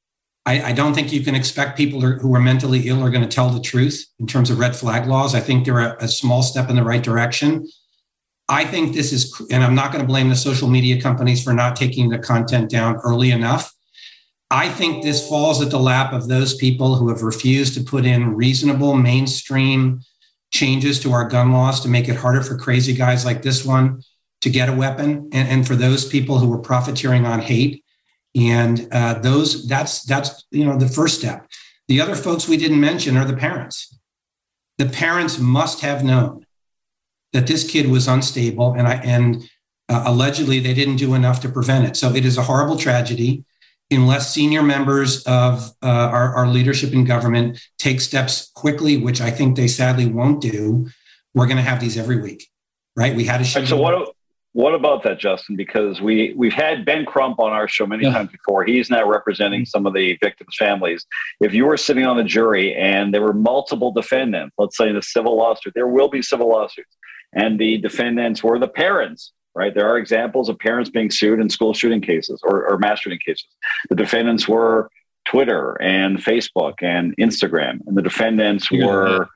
I don't think you can expect people who are mentally ill are going to tell the truth in terms of red flag laws. I think they're a small step in the right direction. I think this is, and I'm not going to blame the social media companies for not taking the content down early enough. I think this falls at the lap of those people who have refused to put in reasonable mainstream changes to our gun laws to make it harder for crazy guys like this one to get a weapon, and for those people who are profiteering on hate. And that's the first step. The other folks we didn't mention are the parents. The parents must have known that this kid was unstable, and allegedly they didn't do enough to prevent it. So it is a horrible tragedy. Unless senior members of our leadership in government take steps quickly, which I think they sadly won't do, we're going to have these every week, right? We had a show. So what about that, Justin? Because we've had Ben Crump on our show many times before. He's now representing some of the victims' families. If you were sitting on the jury and there were multiple defendants, let's say in a civil lawsuit, there will be civil lawsuits, and the defendants were the parents, right? There are examples of parents being sued in school shooting cases or mass shooting cases. The defendants were Twitter and Facebook and Instagram, and the defendants were,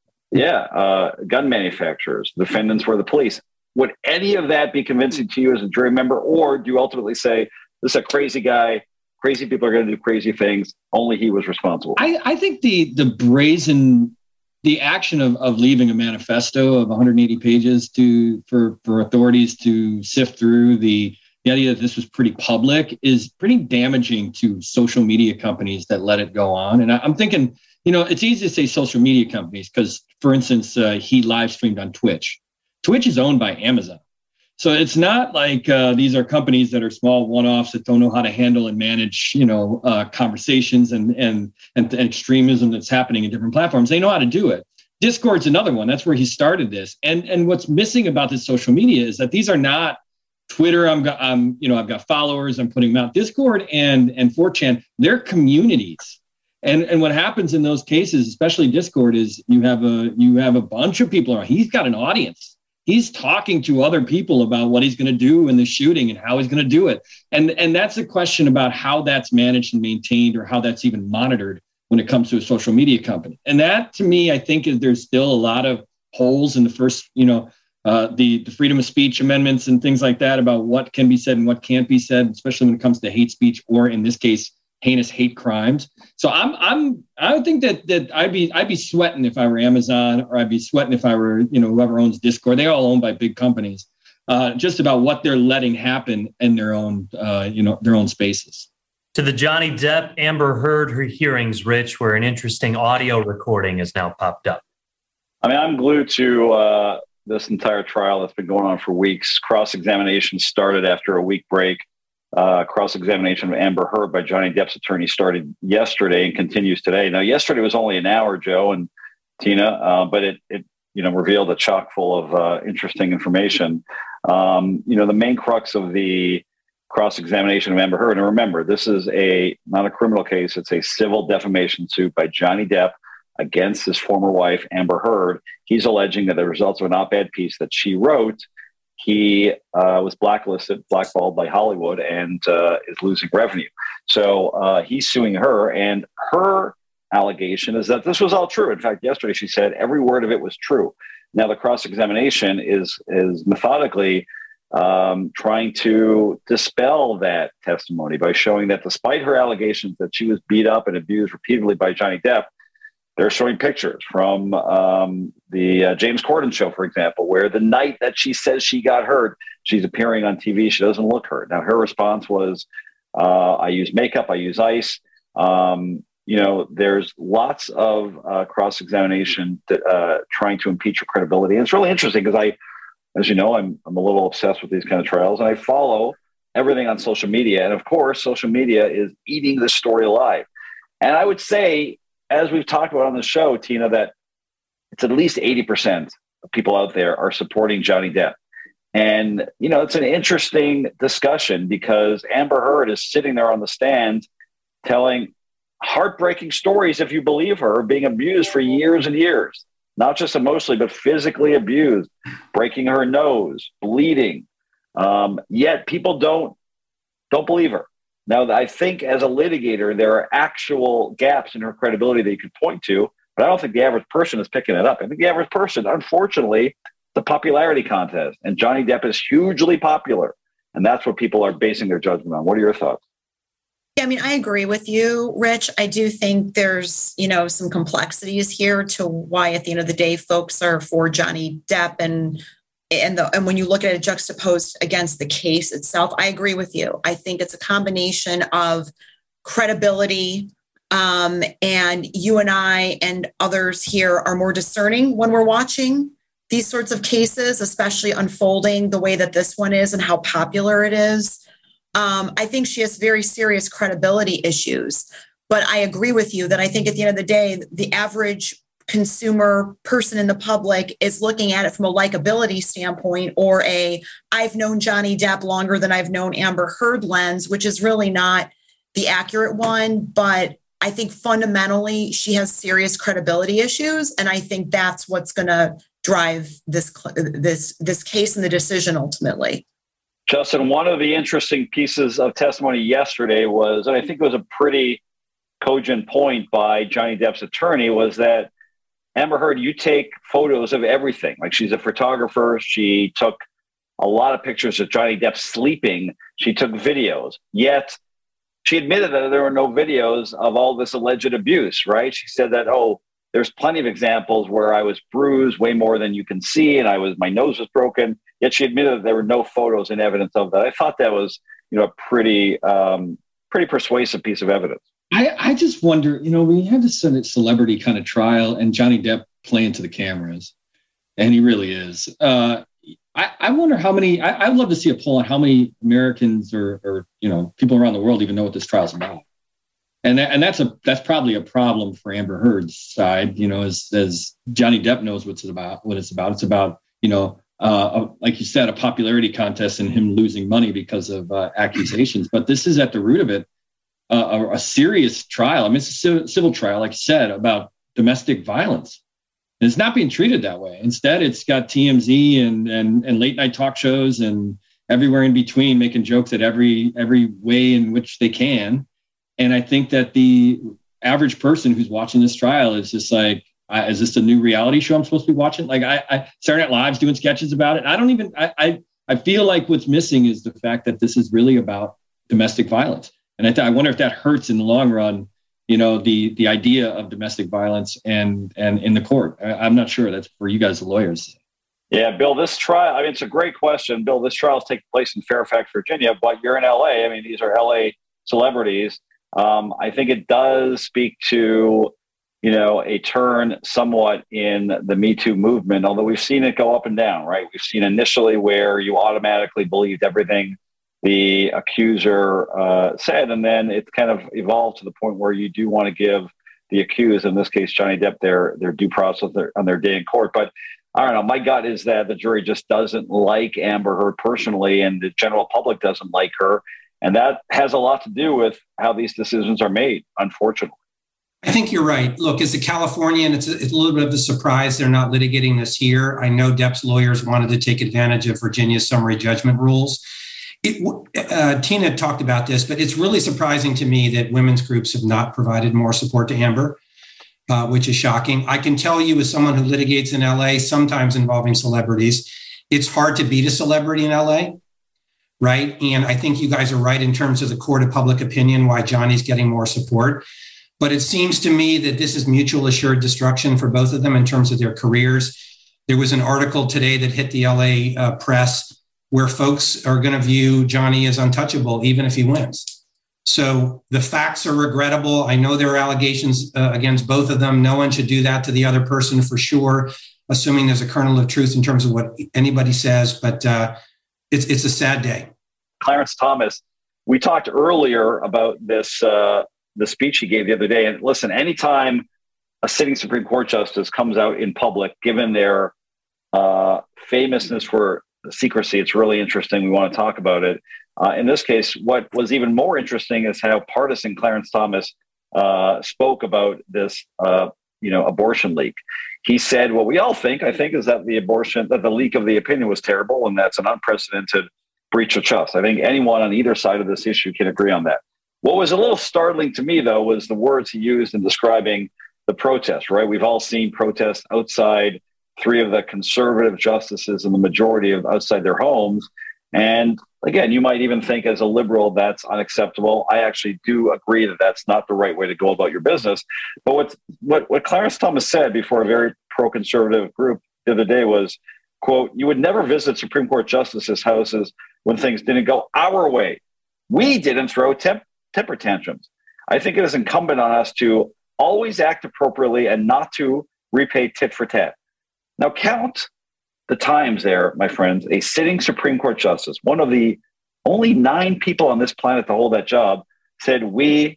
gun manufacturers. The defendants were the police. Would any of that be convincing to you as a jury member, or do you ultimately say, this is a crazy guy, crazy people are going to do crazy things, only he was responsible? I think the action of leaving a manifesto of 180 pages for authorities to sift through the idea that this was pretty public is pretty damaging to social media companies that let it go on. And I'm thinking, it's easy to say social media companies because, for instance, he live streamed on Twitch. Twitch is owned by Amazon. So it's not like these are companies that are small one-offs that don't know how to handle and manage, conversations and extremism that's happening in different platforms. They know how to do it. Discord's another one. That's where he started this. And what's missing about this social media is that these are not Twitter. I've got followers. I'm putting them out. Discord and 4chan. They're communities. And what happens in those cases, especially Discord, is you have a bunch of people around. He's got an audience. He's talking to other people about what he's going to do in the shooting and how he's going to do it. And that's a question about how that's managed and maintained, or how that's even monitored when it comes to a social media company. And that, to me, I think there's still a lot of holes in the first, the freedom of speech amendments and things like that about what can be said and what can't be said, especially when it comes to hate speech, or in this case, heinous hate crimes. So I would think that I'd be sweating if I were Amazon, or I'd be sweating if I were, whoever owns Discord. They're all owned by big companies, just about what they're letting happen in their own spaces. To the Johnny Depp Amber Heard hearings, Rich, where an interesting audio recording has now popped up. I mean, I'm glued to this entire trial that's been going on for weeks. Cross-examination started after a week break. Cross-examination of Amber Heard by Johnny Depp's attorney started yesterday and continues today. Now, yesterday was only an hour, Joe and Tina, but it revealed a chock full of interesting information. The main crux of the cross-examination of Amber Heard, and remember, this is not a criminal case, it's a civil defamation suit by Johnny Depp against his former wife, Amber Heard. He's alleging that the results of an op-ed piece that she wrote, he was blackballed by Hollywood, and is losing revenue. So he's suing her, and her allegation is that this was all true. In fact, yesterday she said every word of it was true. Now the cross-examination is methodically trying to dispel that testimony by showing that despite her allegations that she was beat up and abused repeatedly by Johnny Depp, they're showing pictures from the James Corden show, for example, where the night that she says she got hurt, she's appearing on TV. She doesn't look hurt. Now, her response was, I use makeup, I use ice. There's lots of cross-examination trying to impeach her credibility. And it's really interesting because as you know, I'm a little obsessed with these kind of trials, and I follow everything on social media. And of course, social media is eating this story alive. And I would say, as we've talked about on the show, Tina, that it's at least 80% of people out there are supporting Johnny Depp. And, it's an interesting discussion because Amber Heard is sitting there on the stand telling heartbreaking stories, if you believe her, being abused for years and years, not just emotionally, but physically abused, breaking her nose, bleeding. Yet people don't believe her. Now, I think as a litigator, there are actual gaps in her credibility that you could point to, but I don't think the average person is picking it up. I think the average person, unfortunately, the popularity contest, and Johnny Depp is hugely popular, and that's what people are basing their judgment on. What are your thoughts? Yeah, I mean, I agree with you, Rich. I do think there's, some complexities here to why at the end of the day, folks are for Johnny Depp and when you look at it juxtaposed against the case itself, I agree with you. I think it's a combination of credibility, and you and I and others here are more discerning when we're watching these sorts of cases, especially unfolding the way that this one is and how popular it is. I think she has very serious credibility issues, but I agree with you that I think at the end of the day, the average consumer person in the public is looking at it from a likability standpoint or I've known Johnny Depp longer than I've known Amber Heard lens, which is really not the accurate one. But I think fundamentally she has serious credibility issues. And I think that's what's going to drive this case and the decision ultimately. Justin, one of the interesting pieces of testimony yesterday was, and I think it was a pretty cogent point by Johnny Depp's attorney, was that Amber Heard, you take photos of everything. Like, she's a photographer. She took a lot of pictures of Johnny Depp sleeping. She took videos. Yet she admitted that there were no videos of all this alleged abuse, right? She said that, there's plenty of examples where I was bruised way more than you can see, and my nose was broken. Yet she admitted that there were no photos and evidence of that. I thought that was, a pretty persuasive piece of evidence. I just wonder, when you have this celebrity kind of trial and Johnny Depp playing to the cameras, and he really is. I wonder how many. I'd love to see a poll on how many Americans or people around the world even know what this trial's about. And that's probably a problem for Amber Heard's side. As Johnny Depp knows what it's about. It's about like you said, a popularity contest and him losing money because of accusations. But this is at the root of it. A serious trial. I mean, it's a civil trial, like you said, about domestic violence. And it's not being treated that way. Instead, it's got TMZ and late night talk shows and everywhere in between making jokes at every way in which they can. And I think that the average person who's watching this trial is just like, is this a new reality show I'm supposed to be watching? Like, Saturday Night Live's doing sketches about it. I feel like what's missing is the fact that this is really about domestic violence. And I wonder if that hurts in the long run, the idea of domestic violence and in the court. I'm not sure. That's for you guys, the lawyers. Yeah, Bill, this trial, it's a great question. Bill, this trial is taking place in Fairfax, Virginia, but you're in LA. These are LA celebrities, I think it does speak to, a turn somewhat in the Me Too movement, although we've seen it go up and down, right? We've seen initially where you automatically believed everything the accuser said, and then it's kind of evolved to the point where you do want to give the accused, in this case Johnny Depp, their due process on their day in court. But I don't know, my gut is that the jury just doesn't like Amber Heard personally, and the general public doesn't like her. And that has a lot to do with how these decisions are made, unfortunately. I think you're right. Look, as a Californian, it's a little bit of a surprise they're not litigating this here. I know Depp's lawyers wanted to take advantage of Virginia's summary judgment rules. Tina talked about this, but it's really surprising to me that women's groups have not provided more support to Amber, which is shocking. I can tell you, as someone who litigates in LA, sometimes involving celebrities, it's hard to beat a celebrity in LA, right? And I think you guys are right in terms of the court of public opinion, why Johnny's getting more support. But it seems to me that this is mutual assured destruction for both of them in terms of their careers. There was an article today that hit the LA press where folks are going to view Johnny as untouchable, even if he wins. So the facts are regrettable. I know there are allegations against both of them. No one should do that to the other person for sure, assuming there's a kernel of truth in terms of what anybody says. But it's a sad day. Clarence Thomas, we talked earlier about this, the speech he gave the other day. And listen, anytime a sitting Supreme Court justice comes out in public, given their famousness for secrecy, it's really interesting. We want to talk about it. In this case, what was even more interesting is how partisan Clarence Thomas spoke about this, abortion leak. He said, what we all think, I think, is that the leak of the opinion was terrible, and that's an unprecedented breach of trust. I think anyone on either side of this issue can agree on that. What was a little startling to me, though, was the words he used in describing the protest, right? We've all seen protests outside, 3 of the conservative justices and the majority of outside their homes. And again, you might even think as a liberal, that's unacceptable. I actually do agree that that's not the right way to go about your business. But what Clarence Thomas said before a very pro-conservative group the other day was, quote, "You would never visit Supreme Court justices' houses when things didn't go our way. We didn't throw temper tantrums. I think it is incumbent on us to always act appropriately and not to repay tit for tat." Now count the times there, my friends, a sitting Supreme Court justice, one of the only 9 people on this planet to hold that job, said we,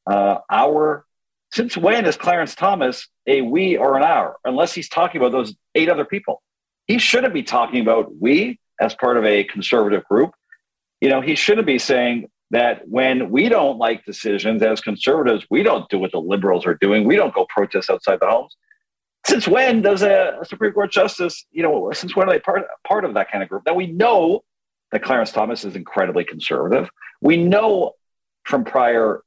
our. Since when is Clarence Thomas a we or an our, unless he's talking about those 8 other people? He shouldn't be talking about we as part of a conservative group. He shouldn't be saying that when we don't like decisions as conservatives, we don't do what the liberals are doing. We don't go protest outside the homes. Since when does a Supreme Court justice, since when are they part of that kind of group? Now, we know that Clarence Thomas is incredibly conservative. We know from prior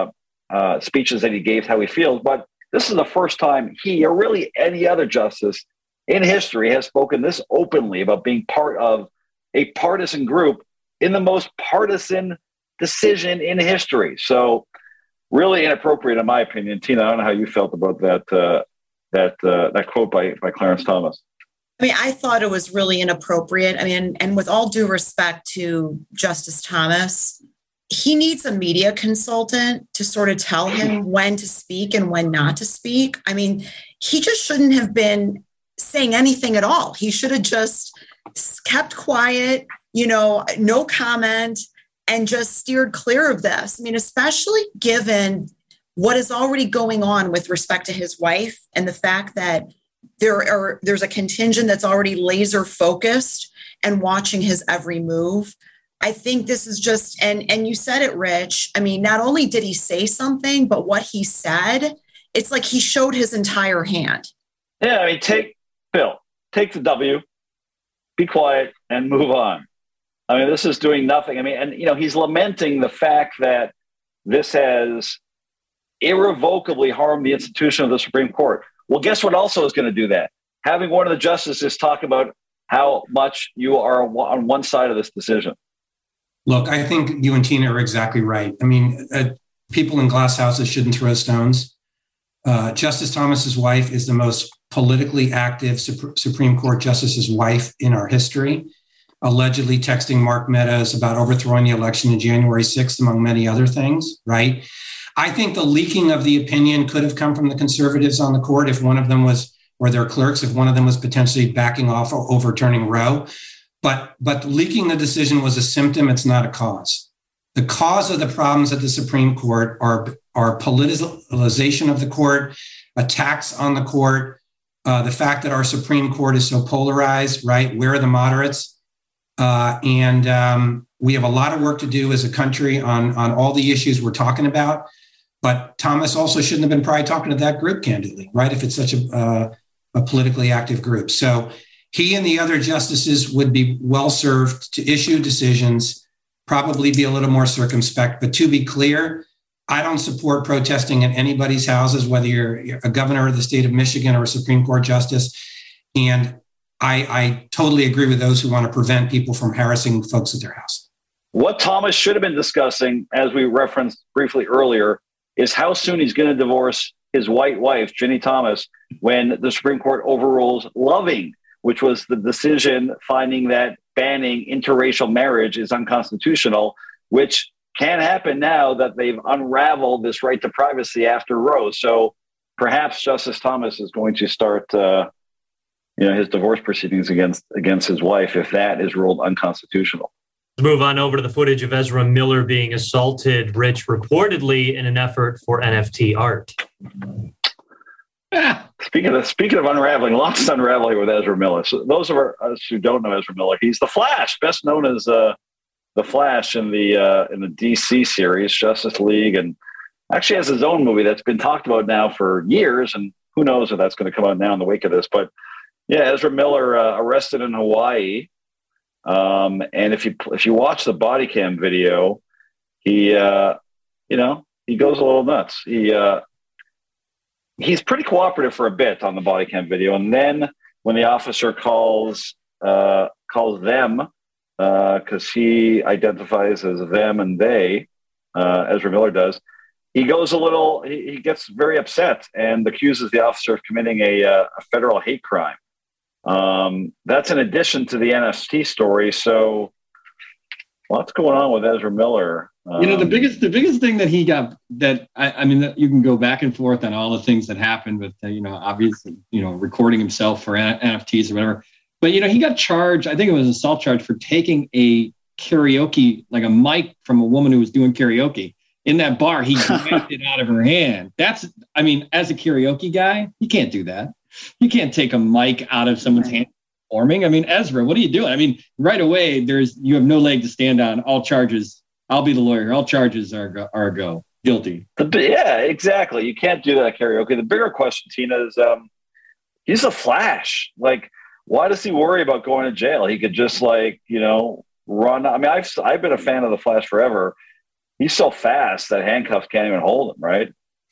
speeches that he gave how he feels, but this is the first time he or really any other justice in history has spoken this openly about being part of a partisan group in the most partisan decision in history. So really inappropriate, in my opinion. Tina, I don't know how you felt about that quote by Clarence Thomas. I mean, I thought it was really inappropriate. I mean, and with all due respect to Justice Thomas, he needs a media consultant to sort of tell him when to speak and when not to speak. I mean, he just shouldn't have been saying anything at all. He should have just kept quiet, no comment, and just steered clear of this. I mean, especially given what is already going on with respect to his wife and the fact that there's a contingent that's already laser focused and watching his every move. I think this is just, and you said it, Rich. I mean, not only did he say something, but what he said, it's like he showed his entire hand. Yeah, I mean, take the W, be quiet, and move on. I mean, this is doing nothing. I mean, and he's lamenting the fact that this has irrevocably harmed the institution of the Supreme Court. Well, guess what also is going to do that? Having one of the justices talk about how much you are on one side of this decision. Look, I think you and Tina are exactly right. I mean, people in glass houses shouldn't throw stones. Justice Thomas's wife is the most politically active Supreme Court justice's wife in our history. allegedly texting Mark Meadows about overthrowing the election on January 6th, among many other things, right? I think the leaking of the opinion could have come from the conservatives on the court if one of them was, or their clerks, if one of them was potentially backing off or overturning Roe. But leaking the decision was a symptom, it's not a cause. The cause of the problems at the Supreme Court are politicization of the court, attacks on the court, the fact that our Supreme Court is so polarized, right? Where are the moderates? And we have a lot of work to do as a country on all the issues we're talking about. But Thomas also shouldn't have been probably talking to that group, candidly, right? If it's such a politically active group. So he and the other justices would be well served to issue decisions, probably be a little more circumspect. But to be clear, I don't support protesting in anybody's houses, whether you're a governor of the state of Michigan or a Supreme Court justice. And I totally agree with those who want to prevent people from harassing folks at their house. What Thomas should have been discussing, as we referenced briefly earlier, is how soon he's going to divorce his white wife, Ginny Thomas, when the Supreme Court overrules Loving, which was the decision finding that banning interracial marriage is unconstitutional, which can happen now that they've unraveled this right to privacy after Roe. So perhaps Justice Thomas is going to start his divorce proceedings against his wife if that is ruled unconstitutional. Let's move on over to the footage of Ezra Miller being assaulted, Rich, reportedly in an effort for NFT art. Speaking of unraveling, lots of unraveling with Ezra Miller. So those of us who don't know Ezra Miller, he's the Flash, best known as the Flash in the DC series, Justice League, and actually has his own movie that's been talked about now for years, and who knows if that's going to come out now in the wake of this. But yeah, Ezra Miller arrested in Hawaii. And if you watch the body cam video, he goes a little nuts. He's pretty cooperative for a bit on the body cam video, and then when the officer calls them because he identifies as them and they, Ezra Miller does, he gets very upset and accuses the officer of committing a federal hate crime. That's in addition to the NFT story. So what's going on with Ezra Miller? The biggest thing that he got that you can go back and forth on all the things that happened with, obviously, recording himself for NFTs or whatever. But, he got charged. I think it was an assault charge for taking a karaoke, like a mic from a woman who was doing karaoke in that bar. He grabbed it out of her hand. As a karaoke guy, you can't do that. You can't take a mic out of someone's hand performing. Ezra, what are you doing? Right away, you have no leg to stand on. All charges, I'll be the lawyer. All charges are a go. Guilty. Yeah, exactly. You can't do that at karaoke. The bigger question, Tina, is he's a Flash. Like, why does he worry about going to jail? He could just run. I've been a fan of the Flash forever. He's so fast that handcuffs can't even hold him, right?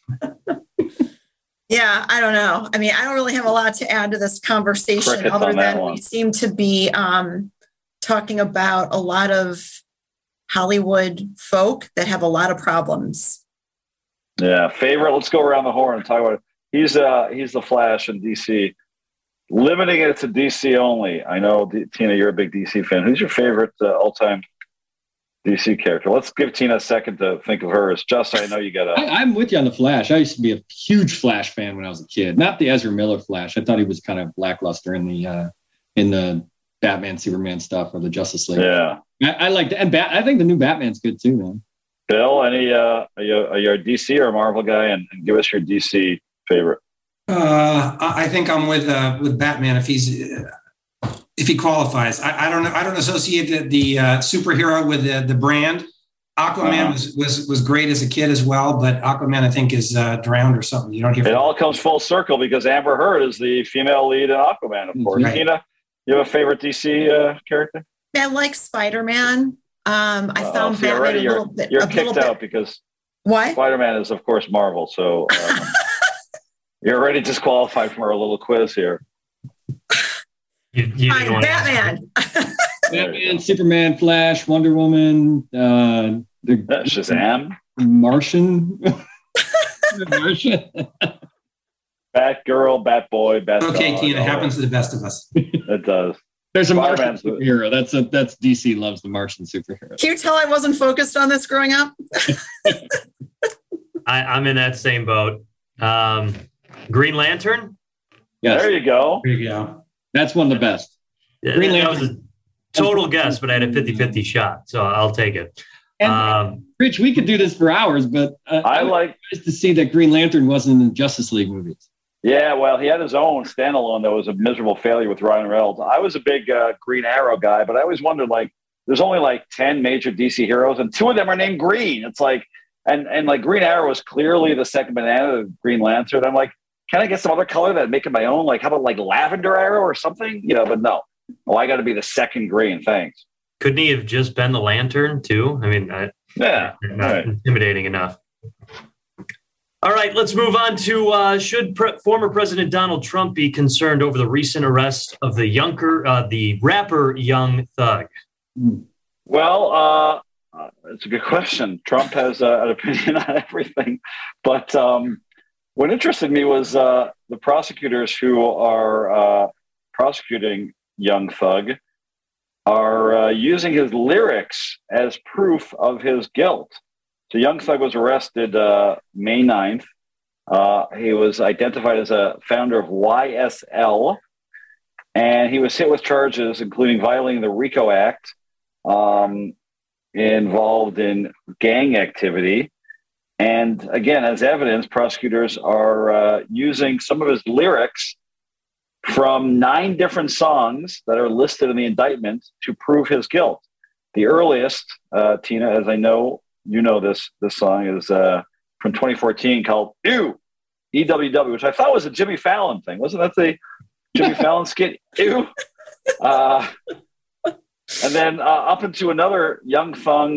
Yeah, I don't know. I don't really have a lot to add to this conversation other than we seem to be talking about a lot of Hollywood folk that have a lot of problems. Yeah, favorite. Let's go around the horn and talk about it. He's the Flash in DC. Limiting it to DC only. I know, Tina, you're a big DC fan. Who's your favorite all-time DC character? Let's give Tina a second to think of her. As Justin, I know you got I'm with you on the Flash. I used to be a huge Flash fan when I was a kid. Not the Ezra Miller Flash. I thought he was kind of lackluster in the Batman, Superman stuff or the Justice League. Yeah, I like that. And I think the new Batman's good too, man. Bill, are you a DC or a Marvel guy? And give us your DC favorite. I think I'm with Batman if he qualifies. I don't know. I don't associate the superhero with the brand. Aquaman was great as a kid as well, but Aquaman I think is drowned or something. You don't hear. It all comes full circle because Amber Heard is the female lead in Aquaman, of course. Right. Tina, you have a favorite DC character? I like Spider-Man. I found Batman a little bit. You're kicked out because why? Spider-Man is of course Marvel, so. You're already disqualified from our little quiz here. Fine, Batman. Batman, Superman, Flash, Wonder Woman, Shazam, Martian, Batgirl, Batboy, Batdog. Okay, Tina, it happens to the best of us. It does. There's a Martian superhero. That's DC loves the Martian superhero. Can you tell I wasn't focused on this growing up? I'm in that same boat. Green Lantern? Yes. There you go. There you go. That's one of the best. Yeah, Green Lantern was a total guess, but I had a 50-50 shot, so I'll take it. Rich, we could do this for hours, but I like to see that Green Lantern wasn't in the Justice League movies. Yeah, well, he had his own standalone that was a miserable failure with Ryan Reynolds. I was a big Green Arrow guy, but I always wondered, like, there's only like 10 major DC heroes, and 2 of them are named Green. It's like, and like Green Arrow was clearly the second banana of Green Lantern. I'm like, can I get some other color that make it my own? Like, how about like Lavender Arrow or something? But no. Oh, I got to be the second Green. Thanks. Couldn't he have just been the Lantern too? I mean, not intimidating enough. All right, let's move on to should former President Donald Trump be concerned over the recent arrest of the rapper Young Thug? Well, it's a good question. Trump has an opinion on everything. But what interested me was the prosecutors who are prosecuting Young Thug are using his lyrics as proof of his guilt. So Young Thug was arrested May 9th. He was identified as a founder of YSL, and he was hit with charges including violating the RICO Act, involved in gang activity. And again, as evidence, prosecutors are using some of his lyrics from 9 different songs that are listed in the indictment to prove his guilt. The earliest, Tina, as I know, you know this song is from 2014 called Ew, EWW, which I thought was a Jimmy Fallon thing. Wasn't that the Jimmy Fallon skit? Ew. And then up into another Young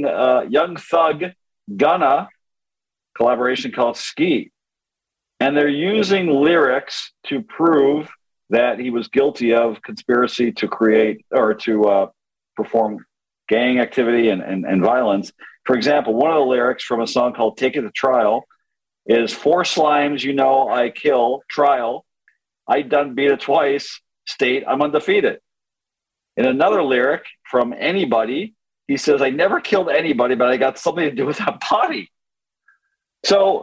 Thug Gunna collaboration called Ski. And they're using lyrics to prove that he was guilty of conspiracy to create or to perform gang activity and violence. For example, one of the lyrics from a song called Take It to Trial is 4 slimes, I kill, trial. I done beat it twice, state I'm undefeated. In another lyric from Anybody, he says, I never killed anybody, but I got something to do with that body. So,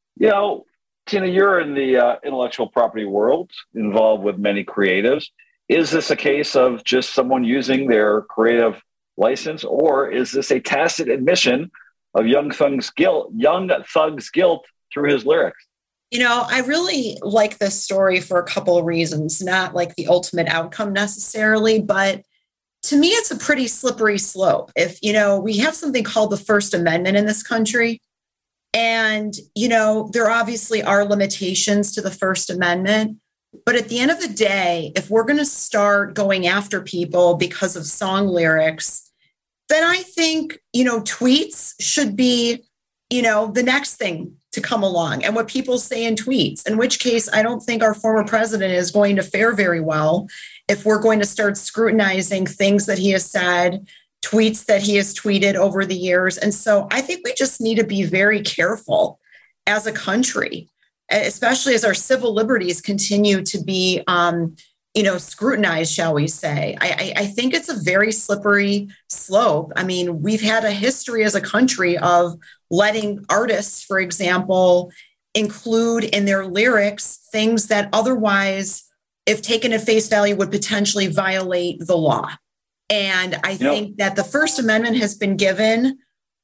Tina, you're in the intellectual property world, involved with many creatives. Is this a case of just someone using their creative license, or is this a tacit admission of Young Thug's guilt through his lyrics? I really like this story for a couple of reasons, not like the ultimate outcome necessarily, but to me, it's a pretty slippery slope. If, we have something called the First Amendment in this country, and, there obviously are limitations to the First Amendment. But at the end of the day, if we're going to start going after people because of song lyrics, then I think, tweets should be, the next thing to come along, and what people say in tweets, in which case I don't think our former president is going to fare very well if we're going to start scrutinizing things that he has said, tweets that he has tweeted over the years. And so I think we just need to be very careful as a country, especially as our civil liberties continue to be, scrutinized, shall we say. I think it's a very slippery slope. I mean, we've had a history as a country of letting artists, for example, include in their lyrics things that otherwise, if taken at face value, would potentially violate the law. And I think that the First Amendment has been given.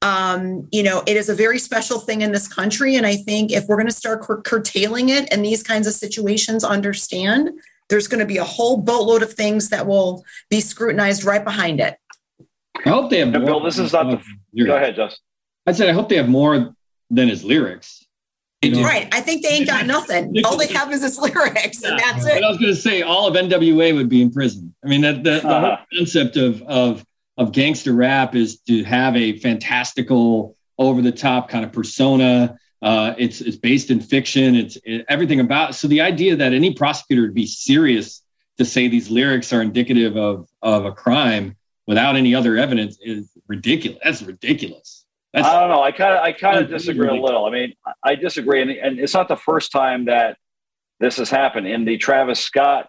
It is a very special thing in this country. And I think if we're going to start curtailing it in these kinds of situations, understand there's going to be a whole boatload of things that will be scrutinized right behind it. I hope they have more. Bill, this is not the... Go ahead, Justin. I said I hope they have more than his lyrics. Right. I think they ain't got nothing. All they have is his lyrics, and that's it. But I was going to say all of NWA would be in prison. I mean, the whole concept of gangster rap is to have a fantastical, over-the-top kind of persona. It's based in fiction. It's everything about it. So the idea that any prosecutor would be serious to say these lyrics are indicative of a crime without any other evidence is ridiculous. That's ridiculous. I don't know. I kind of disagree a little. I mean, I disagree. And it's not the first time that this has happened. In the Travis Scott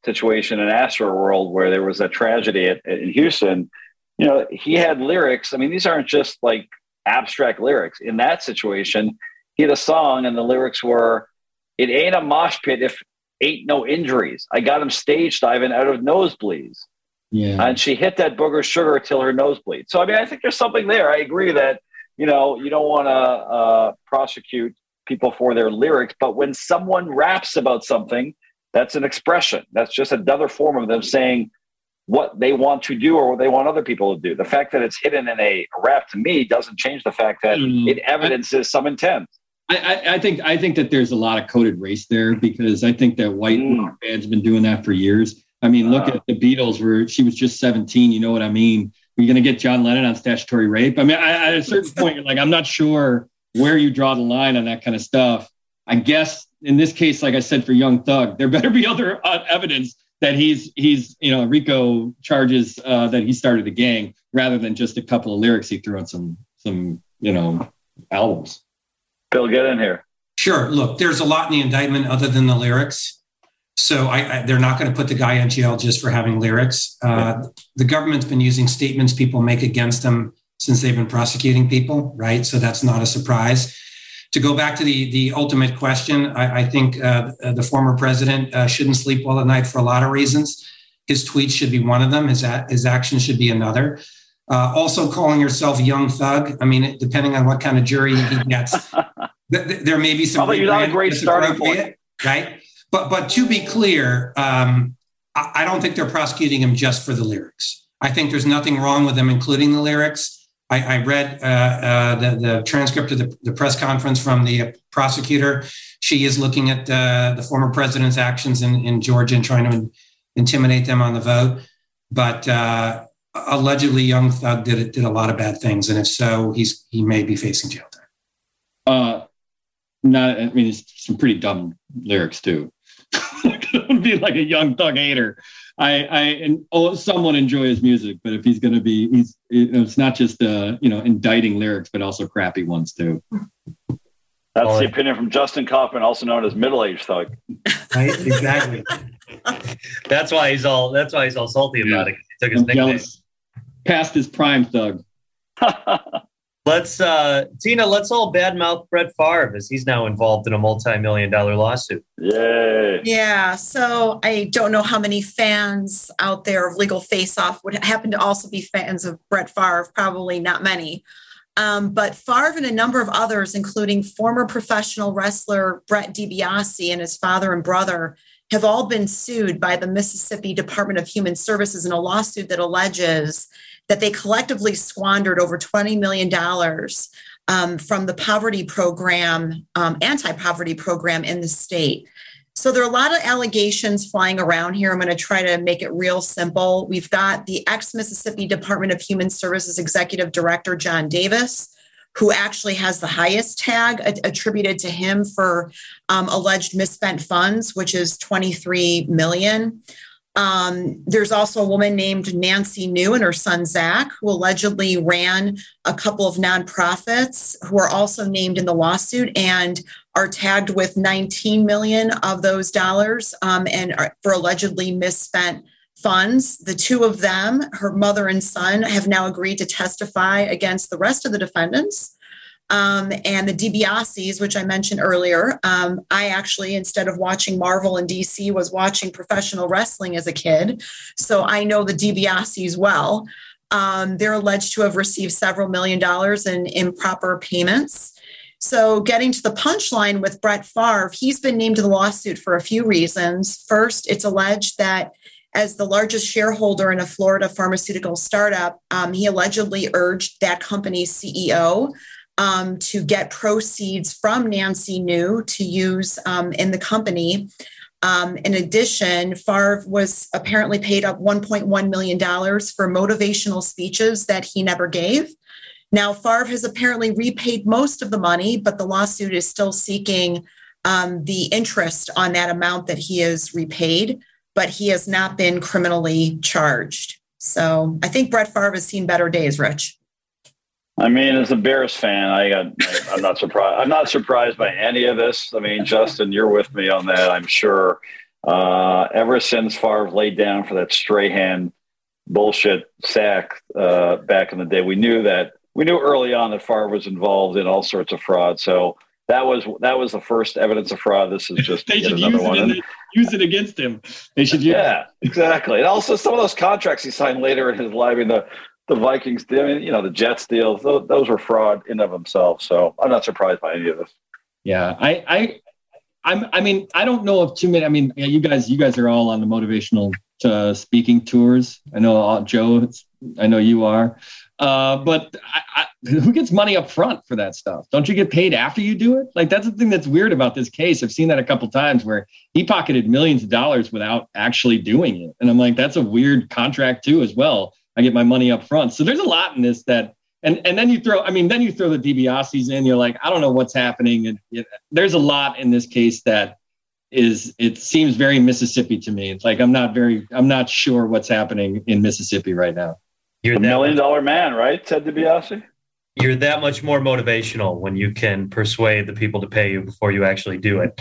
situation in Astroworld where there was a tragedy in Houston, you know, he had lyrics. I mean, these aren't just like abstract lyrics. In that situation, he had a song and the lyrics were, "It ain't a mosh pit if ain't no injuries. I got him stage diving out of nosebleeds." Yeah. And she hit that booger sugar till her nosebleed. So, I mean, I think there's something there. I agree that, you know, you don't want to prosecute people for their lyrics, but when someone raps about something, that's an expression. That's just another form of them saying what they want to do or what they want other people to do. The fact that it's hidden in a rap, to me, doesn't change the fact that it evidences some intent. I think that there's a lot of coded race there, because I think that white rock band's been doing that for years. I mean, look at the Beatles, where she was just 17. You know what I mean? You're going to get John Lennon on statutory rape. I mean, at a certain point, you're like, I'm not sure where you draw the line on that kind of stuff. I guess in this case, like I said, for Young Thug, there better be other evidence that he's you know, RICO charges that he started a gang, rather than just a couple of lyrics he threw on some you know, albums. Bill, get in here. Sure. Look, there's a lot in the indictment other than the lyrics. So they're not going to put the guy in jail just for having lyrics. The government's been using statements people make against them since they've been prosecuting people, right? So that's not a surprise. To go back to the ultimate question, I think the former president shouldn't sleep well at night for a lot of reasons. His tweets should be one of them. His actions should be another. Also, calling yourself Young Thug, I mean, depending on what kind of jury he gets, there may be some. Probably not a great starting point, right? But to be clear, I don't think they're prosecuting him just for the lyrics. I think there's nothing wrong with them including the lyrics. I read the transcript of the press conference from the prosecutor. She is looking at the former president's actions in Georgia and trying to intimidate them on the vote. But allegedly, Young Thug did a lot of bad things, and if so, he may be facing jail time. I mean, it's some pretty dumb lyrics too. It would be like a Young Thug hater. Someone enjoy his music, but if he's going to be, it's not just you know, indicting lyrics, but also crappy ones too. That's the opinion from Justin Kaufman, also known as middle-aged thug. Right? Exactly. That's why he's all salty about it. He took his nickname. Past his prime thug. Let's Tina, let's all badmouth Brett Favre, as he's now involved in a multi-million-dollar lawsuit. Yay. Yeah. So I don't know how many fans out there of Legal Face Off would happen to also be fans of Brett Favre. Probably not many. But Favre and a number of others, including former professional wrestler Brett DiBiase and his father and brother, have all been sued by the Mississippi Department of Human Services in a lawsuit that alleges that they collectively squandered over $20 million from the poverty program, anti-poverty program in the state. So there are a lot of allegations flying around here. I'm going to try to make it real simple. We've got the ex-Mississippi Department of Human Services Executive Director, John Davis, who actually has the highest tag attributed to him for alleged misspent funds, which is $23 million. There's also a woman named Nancy New and her son, Zach, who allegedly ran a couple of nonprofits who are also named in the lawsuit and are tagged with 19 million of those dollars and for allegedly misspent funds. The two of them, her mother and son, have now agreed to testify against the rest of the defendants. And the DiBiases, which I mentioned earlier, I actually, instead of watching Marvel and DC, was watching professional wrestling as a kid. So I know the DiBiases well. They're alleged to have received several $1 million in improper payments. So getting to the punchline with Brett Favre, he's been named to the lawsuit for a few reasons. First, it's alleged that as the largest shareholder in a Florida pharmaceutical startup, he allegedly urged that company's CEO to get proceeds from Nancy New to use in the company. In addition, Favre was apparently paid up $1.1 million for motivational speeches that he never gave. Now, Favre has apparently repaid most of the money, but the lawsuit is still seeking the interest on that amount that he has repaid, but he has not been criminally charged. So I think Brett Favre has seen better days, Rich. I mean, as a Bears fan, I'm not surprised. I'm not surprised by any of this. I mean, Justin, you're with me on that, I'm sure. Ever since Favre laid down for that Strahan bullshit sack back in the day, we knew early on that Favre was involved in all sorts of fraud. So that was the first evidence of fraud. This is just they should another one. Use it against him. They should exactly. And also some of those contracts he signed later in his life, the Vikings deal, the Jets deal, those were fraud in of themselves. So I'm not surprised by any of this. Yeah, I don't know of too many. You guys are all on the motivational speaking tours. I know Joe. I know you are. But who gets money up front for that stuff? Don't you get paid after you do it? Like, that's the thing that's weird about this case. I've seen that a couple of times where he pocketed millions of dollars without actually doing it. And I'm like, that's a weird contract too, as well. I get my money up front. So there's a lot in this that, and then you throw the DiBiase's in, you're like, I don't know what's happening. And there's a lot in this case that it seems very Mississippi to me. It's like, I'm not sure what's happening in Mississippi right now. You're $1 million man, right? Ted DiBiase. You're that much more motivational when you can persuade the people to pay you before you actually do it.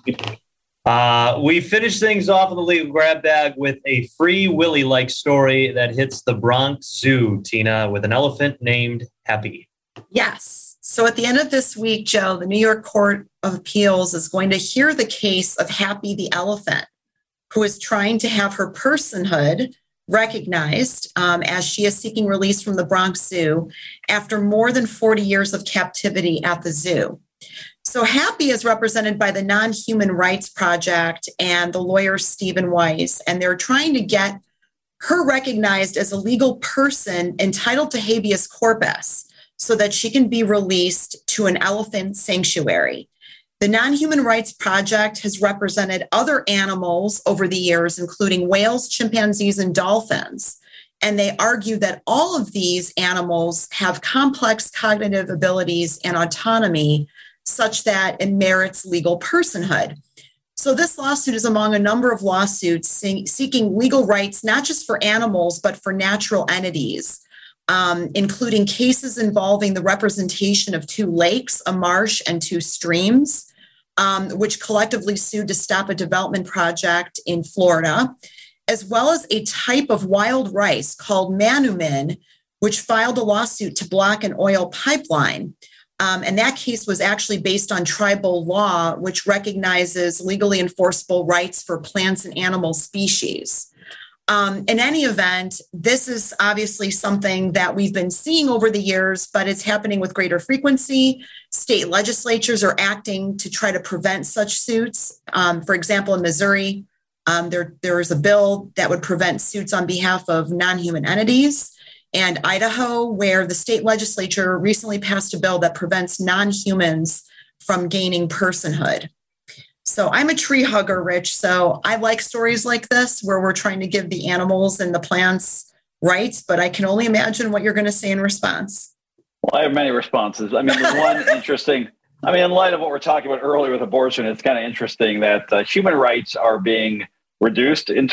We finish things off in the legal grab bag with a Free Willy-like story that hits the Bronx Zoo, Tina, with an elephant named Happy. Yes. So at the end of this week, Joe, the New York Court of Appeals is going to hear the case of Happy the elephant, who is trying to have her personhood recognized as she is seeking release from the Bronx Zoo after more than 40 years of captivity at the zoo. So Happy is represented by the Non-Human Rights Project and the lawyer Stephen Weiss, and they're trying to get her recognized as a legal person entitled to habeas corpus so that she can be released to an elephant sanctuary. The Non-Human Rights Project has represented other animals over the years, including whales, chimpanzees, and dolphins. And they argue that all of these animals have complex cognitive abilities and autonomy such that it merits legal personhood. So this lawsuit is among a number of lawsuits seeking legal rights, not just for animals, but for natural entities, including cases involving the representation of 2 lakes, a marsh, and 2 streams, which collectively sued to stop a development project in Florida, as well as a type of wild rice called Manumin, which filed a lawsuit to block an oil pipeline. And that case was actually based on tribal law, which recognizes legally enforceable rights for plants and animal species. In any event, this is obviously something that we've been seeing over the years, but it's happening with greater frequency. State legislatures are acting to try to prevent such suits. For example, in Missouri, there is a bill that would prevent suits on behalf of non-human entities. And Idaho, where the state legislature recently passed a bill that prevents non-humans from gaining personhood. So I'm a tree hugger, Rich. So I like stories like this where we're trying to give the animals and the plants rights, but I can only imagine what you're going to say in response. Well, I have many responses. I mean, there's one interesting, in light of what we're talking about earlier with abortion, it's kind of interesting that human rights are being reduced in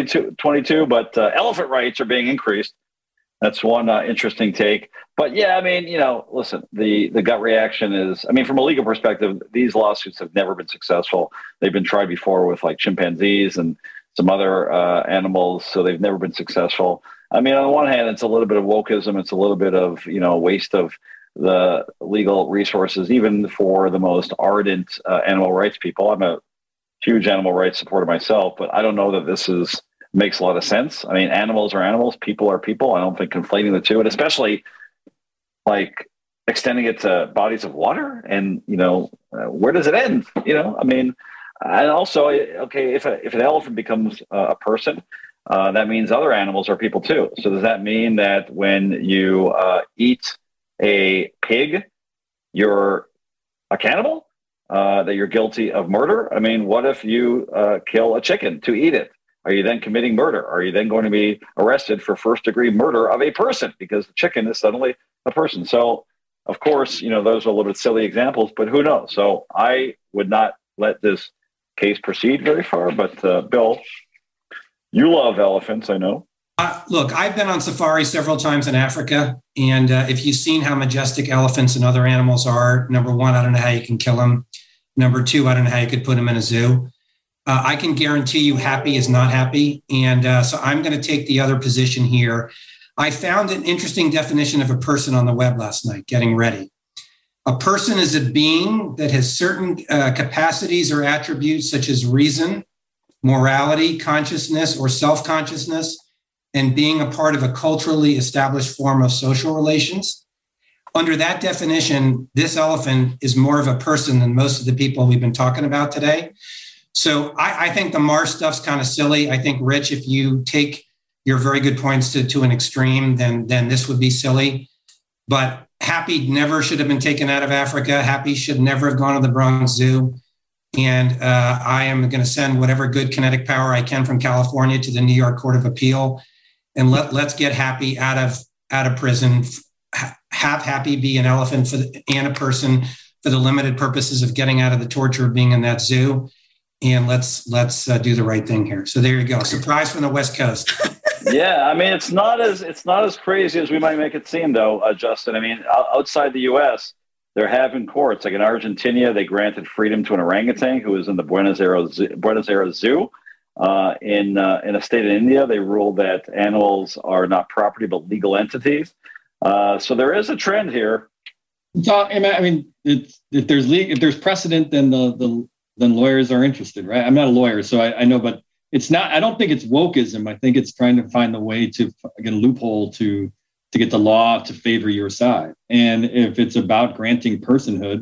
2022, but elephant rights are being increased. That's one interesting take. But yeah, listen, the gut reaction is, from a legal perspective, these lawsuits have never been successful. They've been tried before with like chimpanzees and some other animals, so they've never been successful. On the one hand, it's a little bit of wokeism. It's a little bit of, waste of the legal resources, even for the most ardent animal rights people. I'm a huge animal rights supporter myself, but I don't know that this makes a lot of sense. Animals are animals, people are people. I don't think conflating the two, and especially like extending it to bodies of water and, where does it end? And also, okay, if an elephant becomes a person, that means other animals are people too. So does that mean that when you eat a pig, you're a cannibal, that you're guilty of murder? What if you kill a chicken to eat it? Are you then committing murder? Are you then going to be arrested for first-degree murder of a person because the chicken is suddenly a person? So, of course, those are a little bit silly examples, but who knows? So I would not let this case proceed very far. But, Bill, you love elephants, I know. Look, I've been on safari several times in Africa, and if you've seen how majestic elephants and other animals are, number one, I don't know how you can kill them. Number two, I don't know how you could put them in a zoo. I can guarantee you happy is not happy. And so I'm going to take the other position here. I found an interesting definition of a person on the web last night, getting ready. A person is a being that has certain capacities or attributes such as reason, morality, consciousness, or self-consciousness, and being a part of a culturally established form of social relations. Under that definition, this elephant is more of a person than most of the people we've been talking about today. So I think the Mars stuff's kind of silly. I think, Rich, if you take your very good points to an extreme, then this would be silly. But happy never should have been taken out of Africa. Happy should never have gone to the Bronx Zoo. And I am going to send whatever good kinetic power I can from California to the New York Court of Appeal, and let's get happy out of prison. Have happy be an elephant and a person for the limited purposes of getting out of the torture of being in that zoo. And let's do the right thing here. So there you go. Surprise from the West Coast. Yeah, I mean, it's not as crazy as we might make it seem, though, Justin. I mean, outside the U.S., they're having courts. Like in Argentina, they granted freedom to an orangutan who was in the Buenos Aires Zoo. In a state in India, they ruled that animals are not property but legal entities. So there is a trend here. So, I mean, if there's precedent, then then lawyers are interested, right? I'm not a lawyer, so I know, but it's not. I don't think it's wokeism. I think it's trying to find the way to get a loophole to get the law to favor your side. And if it's about granting personhood,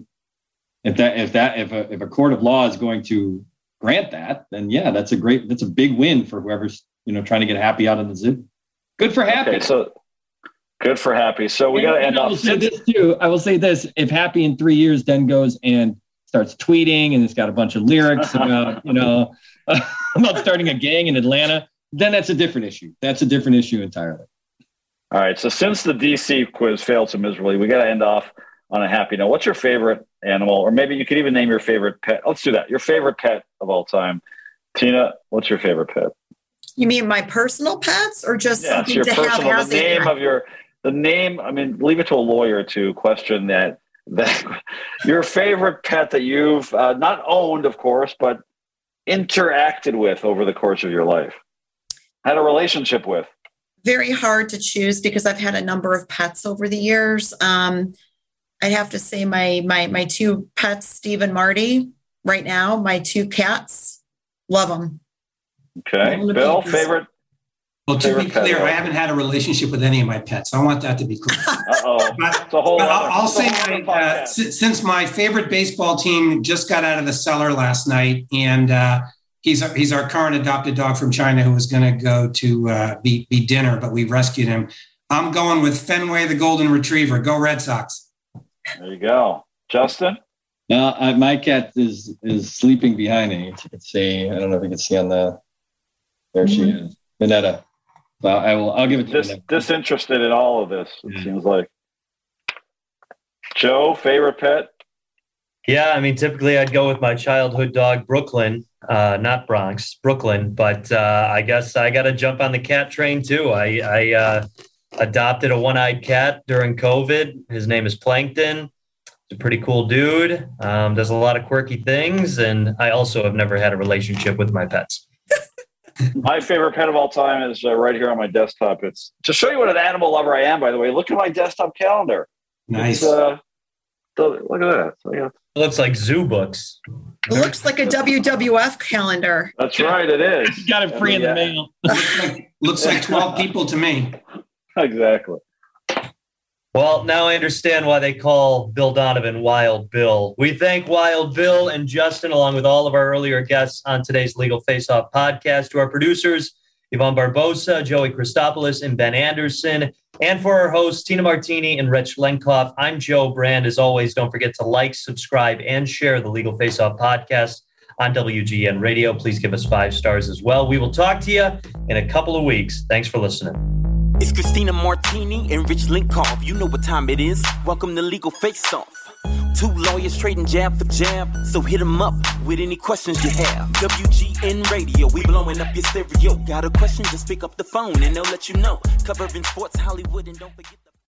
if a court of law is going to grant that, then yeah, that's a big win for whoever's trying to get happy out of the zoo. Good for Happy. Okay, so good for Happy. So we got to end off. I will say this: if Happy in 3 years then goes and starts tweeting and it's got a bunch of lyrics about about starting a gang in Atlanta, then that's a different issue. That's a different issue entirely. All right. So since the DC quiz failed so miserably, we got to end off on a happy note. What's your favorite animal? Or maybe you could even name your favorite pet. Let's do that. Your favorite pet of all time. Tina, what's your favorite pet? You mean my personal pets or just something your to personal, have the name, I mean, leave it to a lawyer to question that your favorite pet that you've not owned, of course, but interacted with over the course of your life, had a relationship with. Very hard to choose because I've had a number of pets over the years. I'd have to say my two pets, Steve and Marty, right now, my two cats, love them. Okay. Bill, favorite? Well, to be clear, I haven't had a relationship with any of my pets. I want that to be clear. I'll say since my favorite baseball team just got out of the cellar last night, and he's our current adopted dog from China who was going to go to be dinner, but we rescued him. I'm going with Fenway the Golden Retriever. Go Red Sox. There you go. Justin? No, my cat is sleeping behind me. As you can see, I don't know if you can see on the. There she is, Minetta. So I'll give it to you. Disinterested in all of this, it seems like. Joe, favorite pet? Yeah, I mean, typically I'd go with my childhood dog, Brooklyn, not Bronx, Brooklyn. But I guess I got to jump on the cat train too. I adopted a one-eyed cat during COVID. His name is Plankton. He's a pretty cool dude. Does a lot of quirky things. And I also have never had a relationship with my pets. My favorite pet of all time is right here on my desktop. It's to show you what an animal lover I am, by the way. Look at my desktop calendar. Nice. Look at that. So, yeah. It looks like zoo books. It looks like a WWF calendar. That's right, it is. Got it free in the mail. Looks like 12 people to me. Exactly. Well, now I understand why they call Bill Donovan Wild Bill. We thank Wild Bill and Justin, along with all of our earlier guests on today's Legal Face-Off podcast, to our producers, Yvonne Barbosa, Joey Christopoulos, and Ben Anderson, and for our hosts, Tina Martini and Rich Lenkoff. I'm Joe Brand. As always, don't forget to like, subscribe, and share the Legal Face-Off podcast on WGN Radio. Please give us 5 stars as well. We will talk to you in a couple of weeks. Thanks for listening. It's Christina Martini and Rich Linkoff. You know what time it is. Welcome to Legal Face Off. 2 lawyers trading jab for jab. So hit them up with any questions you have. WGN Radio, we blowing up your stereo. Got a question, just pick up the phone and they'll let you know. Covering sports, Hollywood, and don't forget...